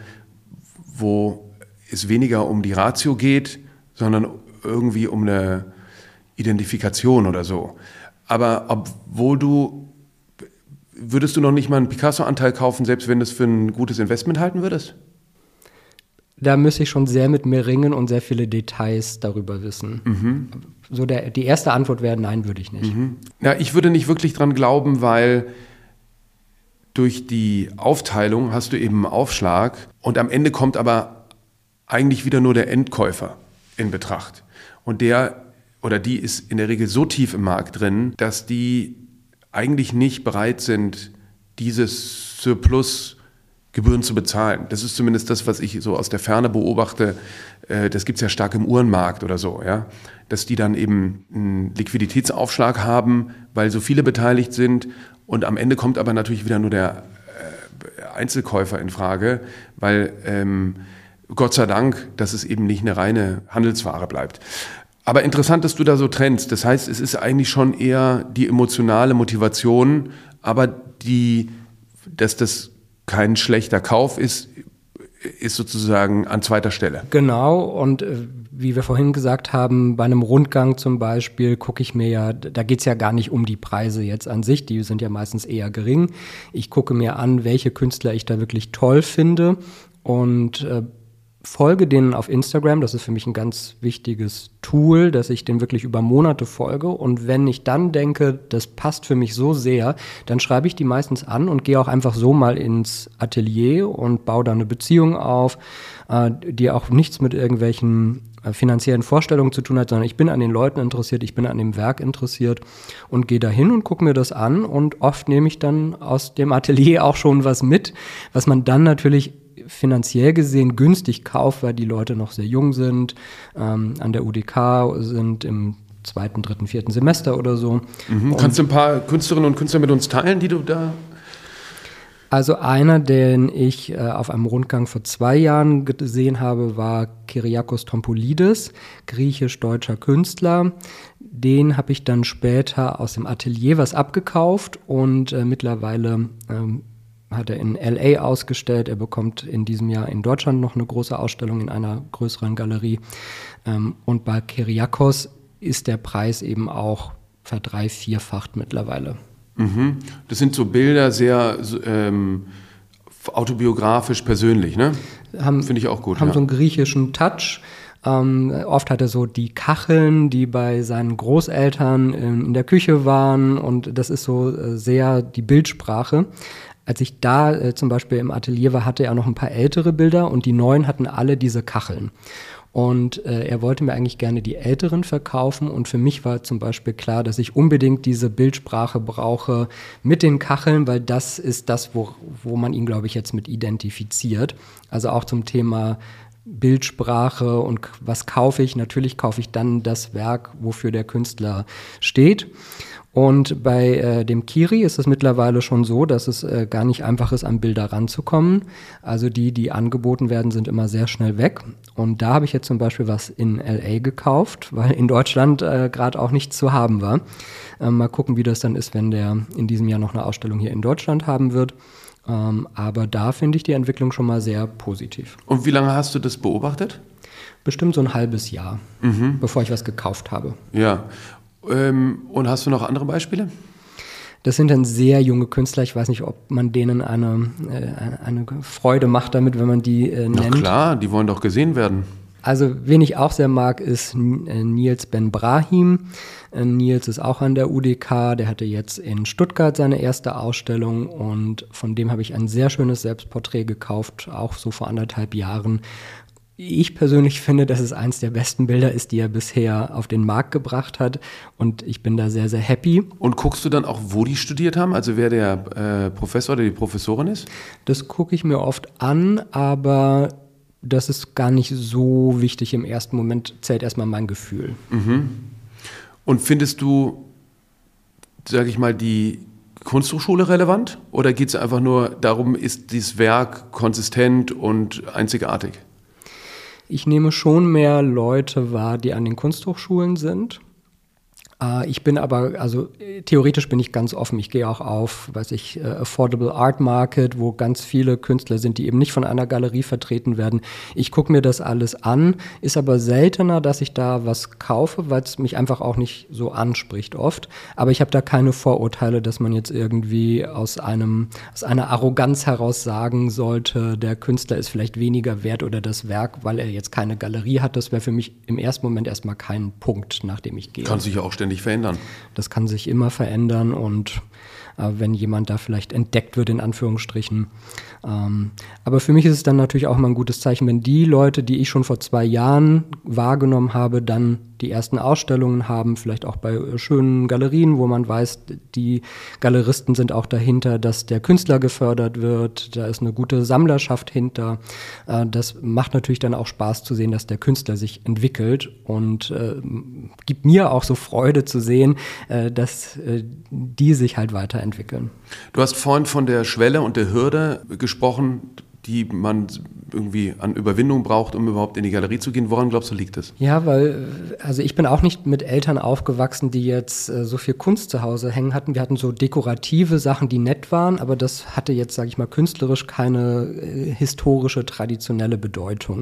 wo es weniger um die Ratio geht, sondern irgendwie um eine Identifikation oder so. Aber obwohl du Würdest du noch nicht mal einen Picasso-Anteil kaufen, selbst wenn du es für ein gutes Investment halten würdest? Da müsste ich schon sehr mit mir ringen und sehr viele Details darüber wissen. Mhm. So der, die erste Antwort wäre, nein, würde ich nicht. Mhm. Ja, ich würde nicht wirklich dran glauben, weil durch die Aufteilung hast du eben einen Aufschlag und am Ende kommt aber eigentlich wieder nur der Endkäufer in Betracht. Und der oder die ist in der Regel so tief im Markt drin, dass die eigentlich nicht bereit sind, dieses Surplus-Gebühren zu bezahlen. Das ist zumindest das, was ich so aus der Ferne beobachte. Das gibt es ja stark im Uhrenmarkt oder so, ja, dass die dann eben einen Liquiditätsaufschlag haben, weil so viele beteiligt sind und am Ende kommt aber natürlich wieder nur der Einzelkäufer in Frage, weil ähm, Gott sei Dank, dass es eben nicht eine reine Handelsware bleibt. Aber interessant, dass du da so trennst. Das heißt, es ist eigentlich schon eher die emotionale Motivation, aber die, dass das kein schlechter Kauf ist, ist sozusagen an zweiter Stelle. Genau, und äh, wie wir vorhin gesagt haben, bei einem Rundgang zum Beispiel gucke ich mir ja, da geht es ja gar nicht um die Preise jetzt an sich, die sind ja meistens eher gering. Ich gucke mir an, welche Künstler ich da wirklich toll finde und äh, folge denen auf Instagram, das ist für mich ein ganz wichtiges Tool, dass ich denen wirklich über Monate folge und wenn ich dann denke, das passt für mich so sehr, dann schreibe ich die meistens an und gehe auch einfach so mal ins Atelier und baue da eine Beziehung auf, äh, die auch nichts mit irgendwelchen äh, finanziellen Vorstellungen zu tun hat, sondern ich bin an den Leuten interessiert, ich bin an dem Werk interessiert und gehe da hin und gucke mir das an und oft nehme ich dann aus dem Atelier auch schon was mit, was man dann natürlich finanziell gesehen günstig kauft, weil die Leute noch sehr jung sind, ähm, an der U D K sind im zweiten, dritten, vierten Semester oder so. Mhm. Kannst du ein paar Künstlerinnen und Künstler mit uns teilen, die du da... Also einer, den ich äh, auf einem Rundgang vor zwei Jahren gesehen habe, war Kyriakos Tompolidis, griechisch-deutscher Künstler. Den habe ich dann später aus dem Atelier was abgekauft und äh, mittlerweile ähm, hat er in L A ausgestellt. Er bekommt in diesem Jahr in Deutschland noch eine große Ausstellung in einer größeren Galerie. Ähm, und bei Kyriakos ist der Preis eben auch verdrei-, vierfacht mittlerweile. Mhm. Das sind so Bilder sehr ähm, autobiografisch persönlich, ne? Finde ich auch gut. Haben ja. so einen griechischen Touch. Ähm, oft hat er so die Kacheln, die bei seinen Großeltern in, in der Küche waren. Und das ist so äh, sehr die Bildsprache. Als ich da äh, zum Beispiel im Atelier war, hatte er noch ein paar ältere Bilder und die neuen hatten alle diese Kacheln. Und äh, er wollte mir eigentlich gerne die älteren verkaufen und für mich war zum Beispiel klar, dass ich unbedingt diese Bildsprache brauche mit den Kacheln, weil das ist das, wo, wo man ihn, glaube ich, jetzt mit identifiziert. Also auch zum Thema Bildsprache und was kaufe ich? Natürlich kaufe ich dann das Werk, wofür der Künstler steht. Und bei äh, dem Kiri ist es mittlerweile schon so, dass es äh, gar nicht einfach ist, an Bilder ranzukommen. Also die, die angeboten werden, sind immer sehr schnell weg. Und da habe ich jetzt zum Beispiel was in L A gekauft, weil in Deutschland äh, gerade auch nichts zu haben war. Ähm, mal gucken, wie das dann ist, wenn der in diesem Jahr noch eine Ausstellung hier in Deutschland haben wird. Ähm, aber da finde ich die Entwicklung schon mal sehr positiv. Und wie lange hast du das beobachtet? Bestimmt so ein halbes Jahr, mhm. bevor ich was gekauft habe. Ja. Ähm, und hast du noch andere Beispiele? Das sind dann sehr junge Künstler. Ich weiß nicht, ob man denen eine, äh, eine Freude macht damit, wenn man die äh, nennt. Na klar, die wollen doch gesehen werden. Also, wen ich auch sehr mag, ist Nils Ben Brahim. Nils ist auch an der U D K, der hatte jetzt in Stuttgart seine erste Ausstellung und von dem habe ich ein sehr schönes Selbstporträt gekauft, auch so vor anderthalb Jahren. Ich persönlich finde, dass es eins der besten Bilder ist, die er bisher auf den Markt gebracht hat und ich bin da sehr, sehr happy. Und guckst du dann auch, wo die studiert haben, also wer der äh, Professor oder die Professorin ist? Das gucke ich mir oft an, aber das ist gar nicht so wichtig. Im ersten Moment zählt erstmal mein Gefühl. Mhm. Und findest du, sage ich mal, die Kunsthochschule relevant? Oder geht es einfach nur darum, ist dieses Werk konsistent und einzigartig? Ich nehme schon mehr Leute wahr, die an den Kunsthochschulen sind. Ich bin aber, also theoretisch bin ich ganz offen. Ich gehe auch auf, weiß ich, Affordable Art Market, wo ganz viele Künstler sind, die eben nicht von einer Galerie vertreten werden. Ich gucke mir das alles an, ist aber seltener, dass ich da was kaufe, weil es mich einfach auch nicht so anspricht oft. Aber ich habe da keine Vorurteile, dass man jetzt irgendwie aus einem, aus einer Arroganz heraus sagen sollte, der Künstler ist vielleicht weniger wert oder das Werk, weil er jetzt keine Galerie hat. Das wäre für mich im ersten Moment erstmal kein Punkt, nach dem ich gehe. Kann sich ja auch ständig verändern. Das kann sich immer verändern und äh, wenn jemand da vielleicht entdeckt wird, in Anführungsstrichen. Ähm, aber für mich ist es dann natürlich auch mal ein gutes Zeichen, wenn die Leute, die ich schon vor zwei Jahren wahrgenommen habe, dann die ersten Ausstellungen haben, vielleicht auch bei äh, schönen Galerien, wo man weiß, die Galeristen sind auch dahinter, dass der Künstler gefördert wird, da ist eine gute Sammlerschaft hinter. Äh, das macht natürlich dann auch Spaß zu sehen, dass der Künstler sich entwickelt und äh, gibt mir auch so Freude zu sehen, äh, dass äh, die sich halt weiterentwickeln. Du hast vorhin von der Schwelle und der Hürde gesprochen, die man irgendwie an Überwindung braucht, um überhaupt in die Galerie zu gehen. Woran glaubst du, liegt das? Ja, weil, also ich bin auch nicht mit Eltern aufgewachsen, die jetzt äh, so viel Kunst zu Hause hängen hatten. Wir hatten so dekorative Sachen, die nett waren, aber das hatte jetzt, sage ich mal, künstlerisch keine äh, historische, traditionelle Bedeutung.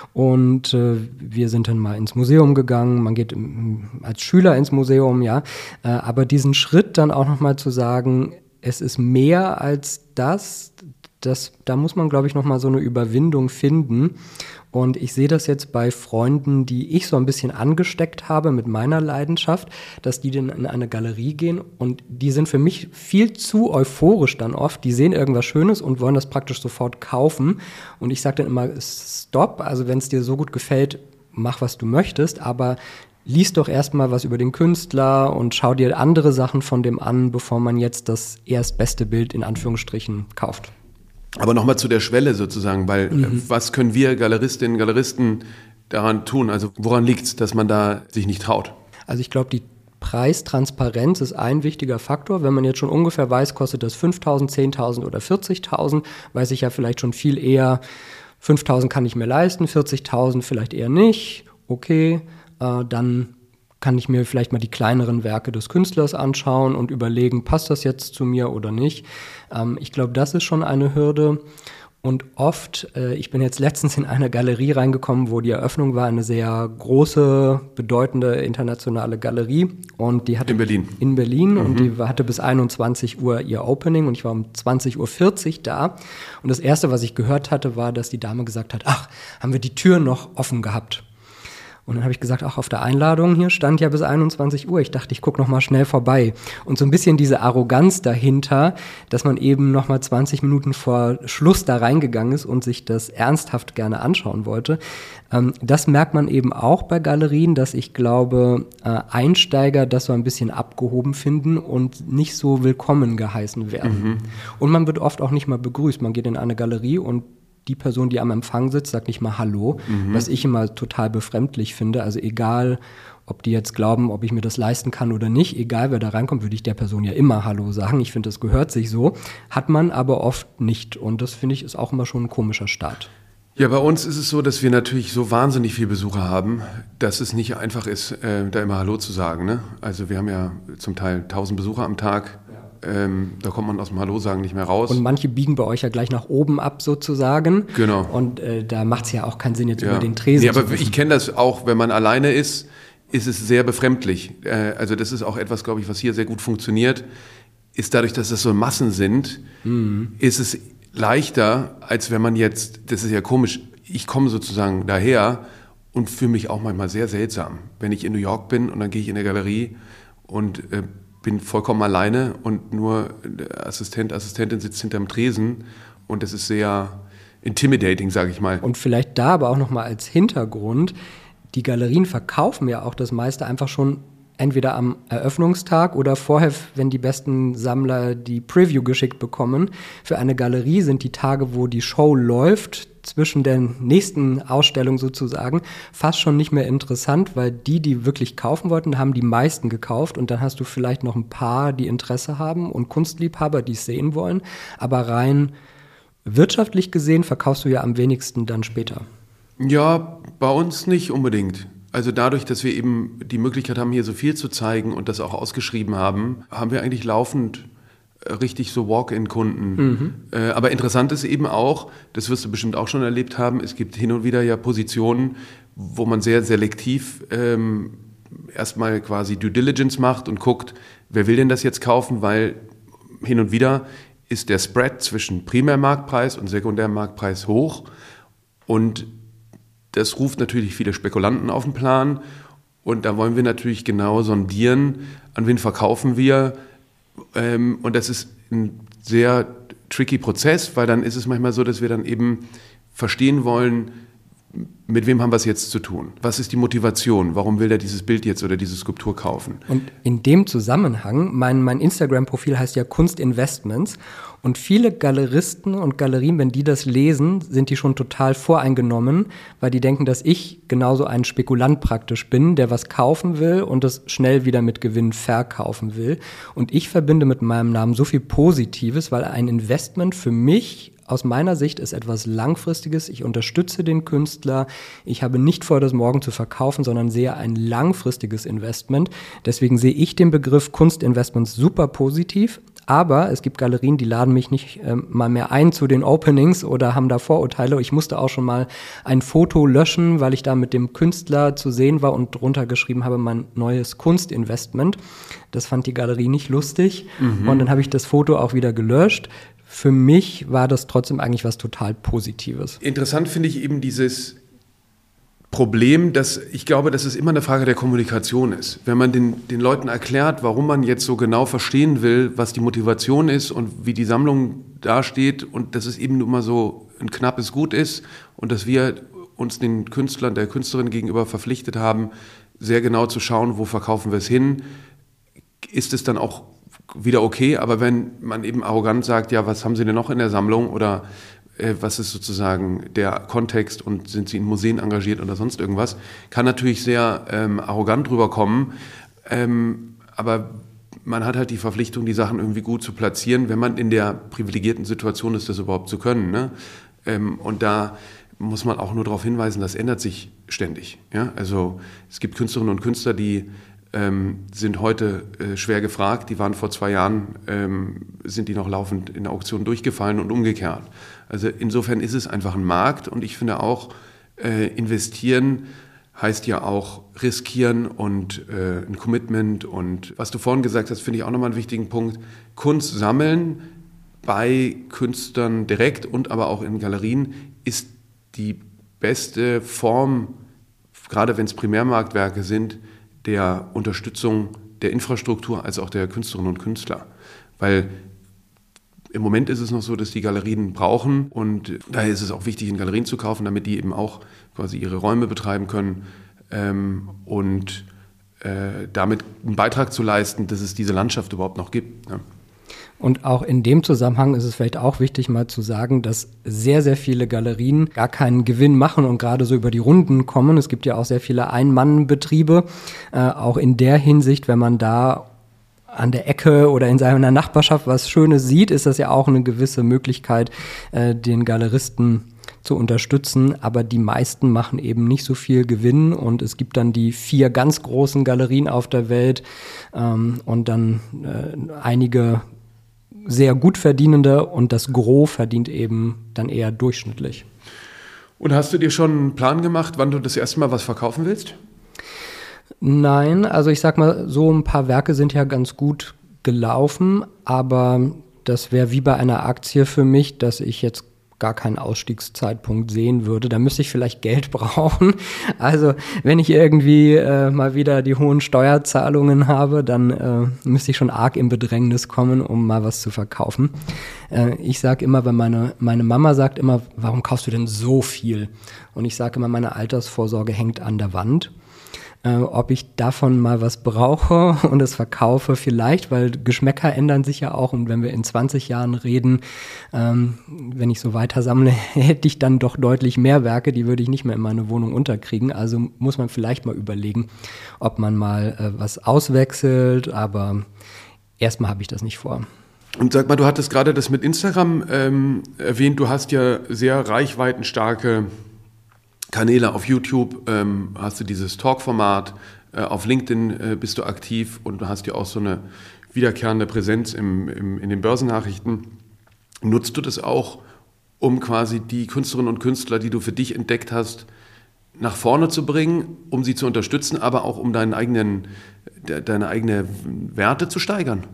Und äh, wir sind dann mal ins Museum gegangen. Man geht im, als Schüler ins Museum, ja. Äh, aber diesen Schritt dann auch nochmal zu sagen, es ist mehr als das, Das, da muss man, glaube ich, noch mal so eine Überwindung finden. Und ich sehe das jetzt bei Freunden, die ich so ein bisschen angesteckt habe mit meiner Leidenschaft, dass die dann in eine Galerie gehen und die sind für mich viel zu euphorisch dann oft. Die sehen irgendwas Schönes und wollen das praktisch sofort kaufen. Und ich sage dann immer, stopp, also wenn es dir so gut gefällt, mach, was du möchtest, aber lies doch erstmal was über den Künstler und schau dir andere Sachen von dem an, bevor man jetzt das erstbeste Bild in Anführungsstrichen kauft. Aber nochmal zu der Schwelle sozusagen, weil mhm. was können wir Galeristinnen und Galeristen daran tun? Also woran liegt es, dass man da sich nicht traut? Also ich glaube, die Preistransparenz ist ein wichtiger Faktor. Wenn man jetzt schon ungefähr weiß, kostet das fünftausend, zehntausend oder vierzigtausend, weiß ich ja vielleicht schon viel eher, fünftausend kann ich mir leisten, vierzigtausend vielleicht eher nicht. Okay, äh, dann kann ich mir vielleicht mal die kleineren Werke des Künstlers anschauen und überlegen, passt das jetzt zu mir oder nicht. Ähm, ich glaube, das ist schon eine Hürde. Und oft, äh, ich bin jetzt letztens in eine Galerie reingekommen, wo die Eröffnung war, eine sehr große, bedeutende internationale Galerie. Und die hatte in Berlin. In Berlin. Mhm. Und die hatte bis einundzwanzig Uhr ihr Opening und ich war um zwanzig Uhr vierzig da. Und das Erste, was ich gehört hatte, war, dass die Dame gesagt hat, ach, haben wir die Tür noch offen gehabt? Und dann habe ich gesagt, ach, auf der Einladung hier stand ja bis einundzwanzig Uhr. Ich dachte, ich gucke noch mal schnell vorbei. Und so ein bisschen diese Arroganz dahinter, dass man eben noch mal zwanzig Minuten vor Schluss da reingegangen ist und sich das ernsthaft gerne anschauen wollte. Ähm, das merkt man eben auch bei Galerien, dass ich glaube, äh, Einsteiger das so ein bisschen abgehoben finden und nicht so willkommen geheißen werden. Mhm. Und man wird oft auch nicht mal begrüßt. Man geht in eine Galerie und die Person, die am Empfang sitzt, sagt nicht mal Hallo, mhm. was ich immer total befremdlich finde. Also egal, ob die jetzt glauben, ob ich mir das leisten kann oder nicht, egal wer da reinkommt, würde ich der Person ja immer Hallo sagen. Ich finde, das gehört sich so. Hat man aber oft nicht. Und das, finde ich, ist auch immer schon ein komischer Start. Ja, bei uns ist es so, dass wir natürlich so wahnsinnig viele Besucher haben, dass es nicht einfach ist, äh, da immer Hallo zu sagen. Ne? Also wir haben ja zum Teil tausend Besucher am Tag. Ähm, da kommt man aus dem Hallo sagen nicht mehr raus. Und manche biegen bei euch ja gleich nach oben ab sozusagen. Genau. Und äh, da macht es ja auch keinen Sinn, jetzt ja. über den Tresen nee, aber zu wissen. Ich kenne das auch, wenn man alleine ist, ist es sehr befremdlich. Äh, also das ist auch etwas, glaube ich, was hier sehr gut funktioniert. Ist dadurch, dass es so Massen sind, mhm. ist es leichter, als wenn man jetzt, das ist ja komisch, ich komme sozusagen daher und fühle mich auch manchmal sehr seltsam, wenn ich in New York bin und dann gehe ich in eine Galerie und äh, bin vollkommen alleine und nur der Assistent, Assistentin sitzt hinterm Tresen und das ist sehr intimidating, sage ich mal. Und vielleicht da aber auch nochmal als Hintergrund, die Galerien verkaufen ja auch das meiste einfach schon entweder am Eröffnungstag oder vorher, wenn die besten Sammler die Preview geschickt bekommen. Für eine Galerie sind die Tage, wo die Show läuft, zwischen der nächsten Ausstellung sozusagen, fast schon nicht mehr interessant, weil die, die wirklich kaufen wollten, haben die meisten gekauft und dann hast du vielleicht noch ein paar, die Interesse haben und Kunstliebhaber, die es sehen wollen, aber rein wirtschaftlich gesehen verkaufst du ja am wenigsten dann später. Ja, bei uns nicht unbedingt. Also dadurch, dass wir eben die Möglichkeit haben, hier so viel zu zeigen und das auch ausgeschrieben haben, haben wir eigentlich laufend richtig so Walk-in-Kunden. Mhm. Äh, aber interessant ist eben auch, das wirst du bestimmt auch schon erlebt haben, es gibt hin und wieder ja Positionen, wo man sehr selektiv ähm, erstmal quasi Due Diligence macht und guckt, wer will denn das jetzt kaufen, weil hin und wieder ist der Spread zwischen Primärmarktpreis und Sekundärmarktpreis hoch und das ruft natürlich viele Spekulanten auf den Plan und da wollen wir natürlich genau sondieren, an wen verkaufen wir. Ähm, und das ist ein sehr tricky Prozess, weil dann ist es manchmal so, dass wir dann eben verstehen wollen, mit wem haben wir es jetzt zu tun? Was ist die Motivation? Warum will der dieses Bild jetzt oder diese Skulptur kaufen? Und in dem Zusammenhang, mein, mein Instagram-Profil heißt ja Kunstinvestments und viele Galeristen und Galerien, wenn die das lesen, sind die schon total voreingenommen, weil die denken, dass ich genauso ein Spekulant praktisch bin, der was kaufen will und das schnell wieder mit Gewinn verkaufen will. Und ich verbinde mit meinem Namen so viel Positives, weil ein Investment für mich aus meiner Sicht ist etwas Langfristiges. Ich unterstütze den Künstler. Ich habe nicht vor, das morgen zu verkaufen, sondern sehe ein langfristiges Investment. Deswegen sehe ich den Begriff Kunstinvestments super positiv. Aber es gibt Galerien, die laden mich nicht äh, mal mehr ein zu den Openings oder haben da Vorurteile. Ich musste auch schon mal ein Foto löschen, weil ich da mit dem Künstler zu sehen war und drunter geschrieben habe, mein neues Kunstinvestment. Das fand die Galerie nicht lustig. Mhm. Und dann habe ich das Foto auch wieder gelöscht. Für mich war das trotzdem eigentlich was total Positives. Interessant finde ich eben dieses Problem, dass ich glaube, dass es immer eine Frage der Kommunikation ist. Wenn man den, den Leuten erklärt, warum man jetzt so genau verstehen will, was die Motivation ist und wie die Sammlung dasteht und dass es eben nur mal so ein knappes Gut ist und dass wir uns den Künstlern, der Künstlerin gegenüber verpflichtet haben, sehr genau zu schauen, wo verkaufen wir es hin, ist es dann auch wieder okay, aber wenn man eben arrogant sagt, ja, was haben Sie denn noch in der Sammlung oder äh, was ist sozusagen der Kontext und sind Sie in Museen engagiert oder sonst irgendwas, kann natürlich sehr ähm, arrogant rüberkommen, ähm, aber man hat halt die Verpflichtung, die Sachen irgendwie gut zu platzieren, wenn man in der privilegierten Situation ist, das überhaupt zu können, ne? Ähm, und da muss man auch nur darauf hinweisen, das ändert sich ständig. Ja? Also es gibt Künstlerinnen und Künstler, die Ähm, sind heute äh, schwer gefragt. Die waren vor zwei Jahren, ähm, sind die noch laufend in der Auktion durchgefallen und umgekehrt. Also insofern ist es einfach ein Markt und ich finde auch, äh, investieren heißt ja auch riskieren und äh, ein Commitment und was du vorhin gesagt hast, finde ich auch nochmal einen wichtigen Punkt. Kunst sammeln bei Künstlern direkt und aber auch in Galerien ist die beste Form, gerade wenn es Primärmarktwerke sind, der Unterstützung der Infrastruktur als auch der Künstlerinnen und Künstler. Weil im Moment ist es noch so, dass die Galerien brauchen und daher ist es auch wichtig, in Galerien zu kaufen, damit die eben auch quasi ihre Räume betreiben können ähm, und äh, damit einen Beitrag zu leisten, dass es diese Landschaft überhaupt noch gibt. Ja. Und auch in dem Zusammenhang ist es vielleicht auch wichtig, mal zu sagen, dass sehr, sehr viele Galerien gar keinen Gewinn machen und gerade so über die Runden kommen. Es gibt ja auch sehr viele Ein-Mann-Betriebe. Äh, auch in der Hinsicht, wenn man da an der Ecke oder in seiner Nachbarschaft was Schönes sieht, ist das ja auch eine gewisse Möglichkeit, äh, den Galeristen zu unterstützen. Aber die meisten machen eben nicht so viel Gewinn und es gibt dann die vier ganz großen Galerien auf der Welt ähm, und dann äh, einige sehr gut verdienende und das Gros verdient eben dann eher durchschnittlich. Und hast du dir schon einen Plan gemacht, wann du das erste Mal was verkaufen willst? Nein, also ich sag mal, so ein paar Werke sind ja ganz gut gelaufen, aber das wäre wie bei einer Aktie für mich, dass ich jetzt gar keinen Ausstiegszeitpunkt sehen würde. Da müsste ich vielleicht Geld brauchen. Also wenn ich irgendwie äh, mal wieder die hohen Steuerzahlungen habe, dann äh, müsste ich schon arg in Bedrängnis kommen, um mal was zu verkaufen. Äh, ich sage immer, weil meine, meine Mama sagt immer, warum kaufst du denn so viel? Und ich sage immer, meine Altersvorsorge hängt an der Wand. Äh, ob ich davon mal was brauche und es verkaufe, vielleicht, weil Geschmäcker ändern sich ja auch. Und wenn wir in zwanzig Jahren reden, ähm, wenn ich so weiter sammle, hätte ich dann doch deutlich mehr Werke, die würde ich nicht mehr in meine Wohnung unterkriegen. Also muss man vielleicht mal überlegen, ob man mal äh, was auswechselt. Aber erstmal habe ich das nicht vor. Und sag mal, du hattest gerade das mit Instagram ähm, erwähnt. Du hast ja sehr reichweitenstarke Kanäle auf YouTube, ähm, hast du dieses Talk-Format, äh, auf LinkedIn äh, bist du aktiv und du hast ja auch so eine wiederkehrende Präsenz im, im, in den Börsennachrichten. Nutzt du das auch, um quasi die Künstlerinnen und Künstler, die du für dich entdeckt hast, nach vorne zu bringen, um sie zu unterstützen, aber auch um deinen eigenen, de, deine eigene Werte zu steigern?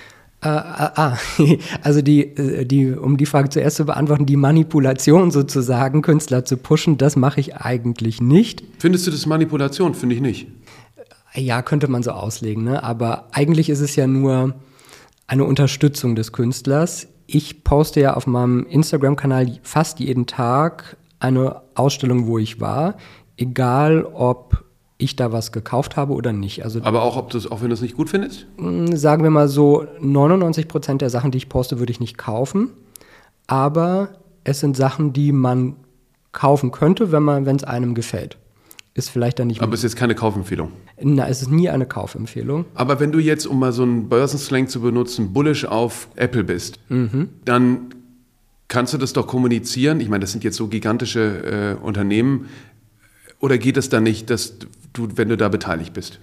Ah, ah, also die, die, um die Frage zuerst zu beantworten, die Manipulation sozusagen, Künstler zu pushen, das mache ich eigentlich nicht. Findest du das Manipulation? Finde ich nicht. Ja, könnte man so auslegen, ne? Aber eigentlich ist es ja nur eine Unterstützung des Künstlers. Ich poste ja auf meinem Instagram-Kanal fast jeden Tag eine Ausstellung, wo ich war, egal ob ich da was gekauft habe oder nicht. Also, aber auch, ob das, auch wenn du es nicht gut findest? Sagen wir mal so, neunundneunzig Prozent der Sachen, die ich poste, würde ich nicht kaufen. Aber es sind Sachen, die man kaufen könnte, wenn man, wenn es einem gefällt. Ist vielleicht dann nicht. Aber es ist jetzt keine Kaufempfehlung? Na, es ist nie eine Kaufempfehlung. Aber wenn du jetzt, um mal so einen Börsenslang zu benutzen, bullish auf Apple bist, mhm. dann kannst du das doch kommunizieren. Ich meine, das sind jetzt so gigantische äh, Unternehmen. Oder geht es dann nicht, dass du, wenn du da beteiligt bist?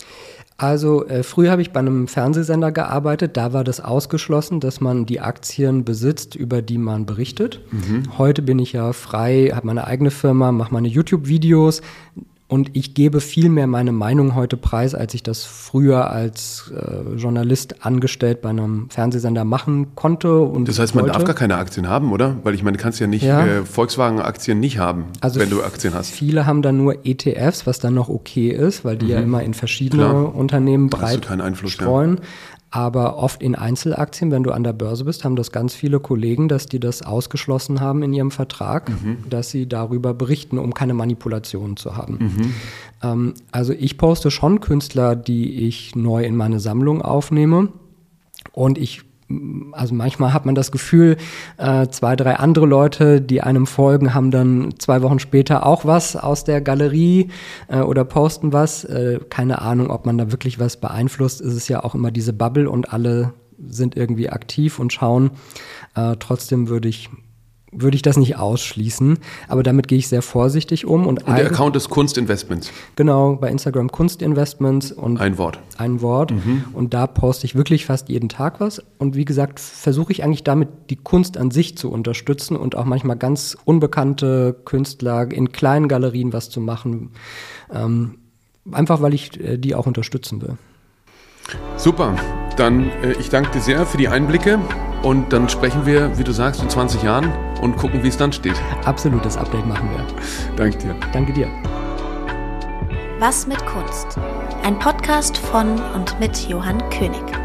Also äh, früher habe ich bei einem Fernsehsender gearbeitet, da war das ausgeschlossen, dass man die Aktien besitzt, über die man berichtet. Mhm. Heute bin ich ja frei, habe meine eigene Firma, mache meine YouTube-Videos und ich gebe viel mehr meine Meinung heute preis, als ich das früher als äh, Journalist angestellt bei einem Fernsehsender machen konnte. Und das heißt, man wollte. darf gar keine Aktien haben, oder? Weil ich meine, du kannst ja nicht ja. äh, Volkswagen-Aktien nicht haben, also wenn du Aktien hast. Viele haben dann nur E T Fs, was dann noch okay ist, weil die mhm. ja immer in verschiedene Klar. Unternehmen breit streuen. Ja. Aber oft in Einzelaktien, wenn du an der Börse bist, haben das ganz viele Kollegen, dass die das ausgeschlossen haben in ihrem Vertrag, mhm. dass sie darüber berichten, um keine Manipulationen zu haben. Mhm. Ähm, also ich poste schon Künstler, die ich neu in meine Sammlung aufnehme. Und ich Also manchmal hat man das Gefühl, äh, zwei, drei andere Leute, die einem folgen, haben dann zwei Wochen später auch was aus der Galerie äh, oder posten was. Äh, keine Ahnung, ob man da wirklich was beeinflusst. Es ist ja auch immer diese Bubble und alle sind irgendwie aktiv und schauen. Äh, trotzdem würde ich würde ich das nicht ausschließen, aber damit gehe ich sehr vorsichtig um. Und, und der Account ist Kunstinvestments? Genau, bei Instagram Kunstinvestments. Und ein Wort. Ein Wort. Mhm. Und da poste ich wirklich fast jeden Tag was. Und wie gesagt, versuche ich eigentlich damit, die Kunst an sich zu unterstützen und auch manchmal ganz unbekannte Künstler in kleinen Galerien was zu machen. Ähm, einfach, weil ich äh, die auch unterstützen will. Super. Dann, äh, ich danke dir sehr für die Einblicke. Und dann sprechen wir, wie du sagst, in zwanzig Jahren und gucken, wie es dann steht. Absolutes Update machen wir. Danke dir. Danke dir. Was mit Kunst? Ein Podcast von und mit Johann König.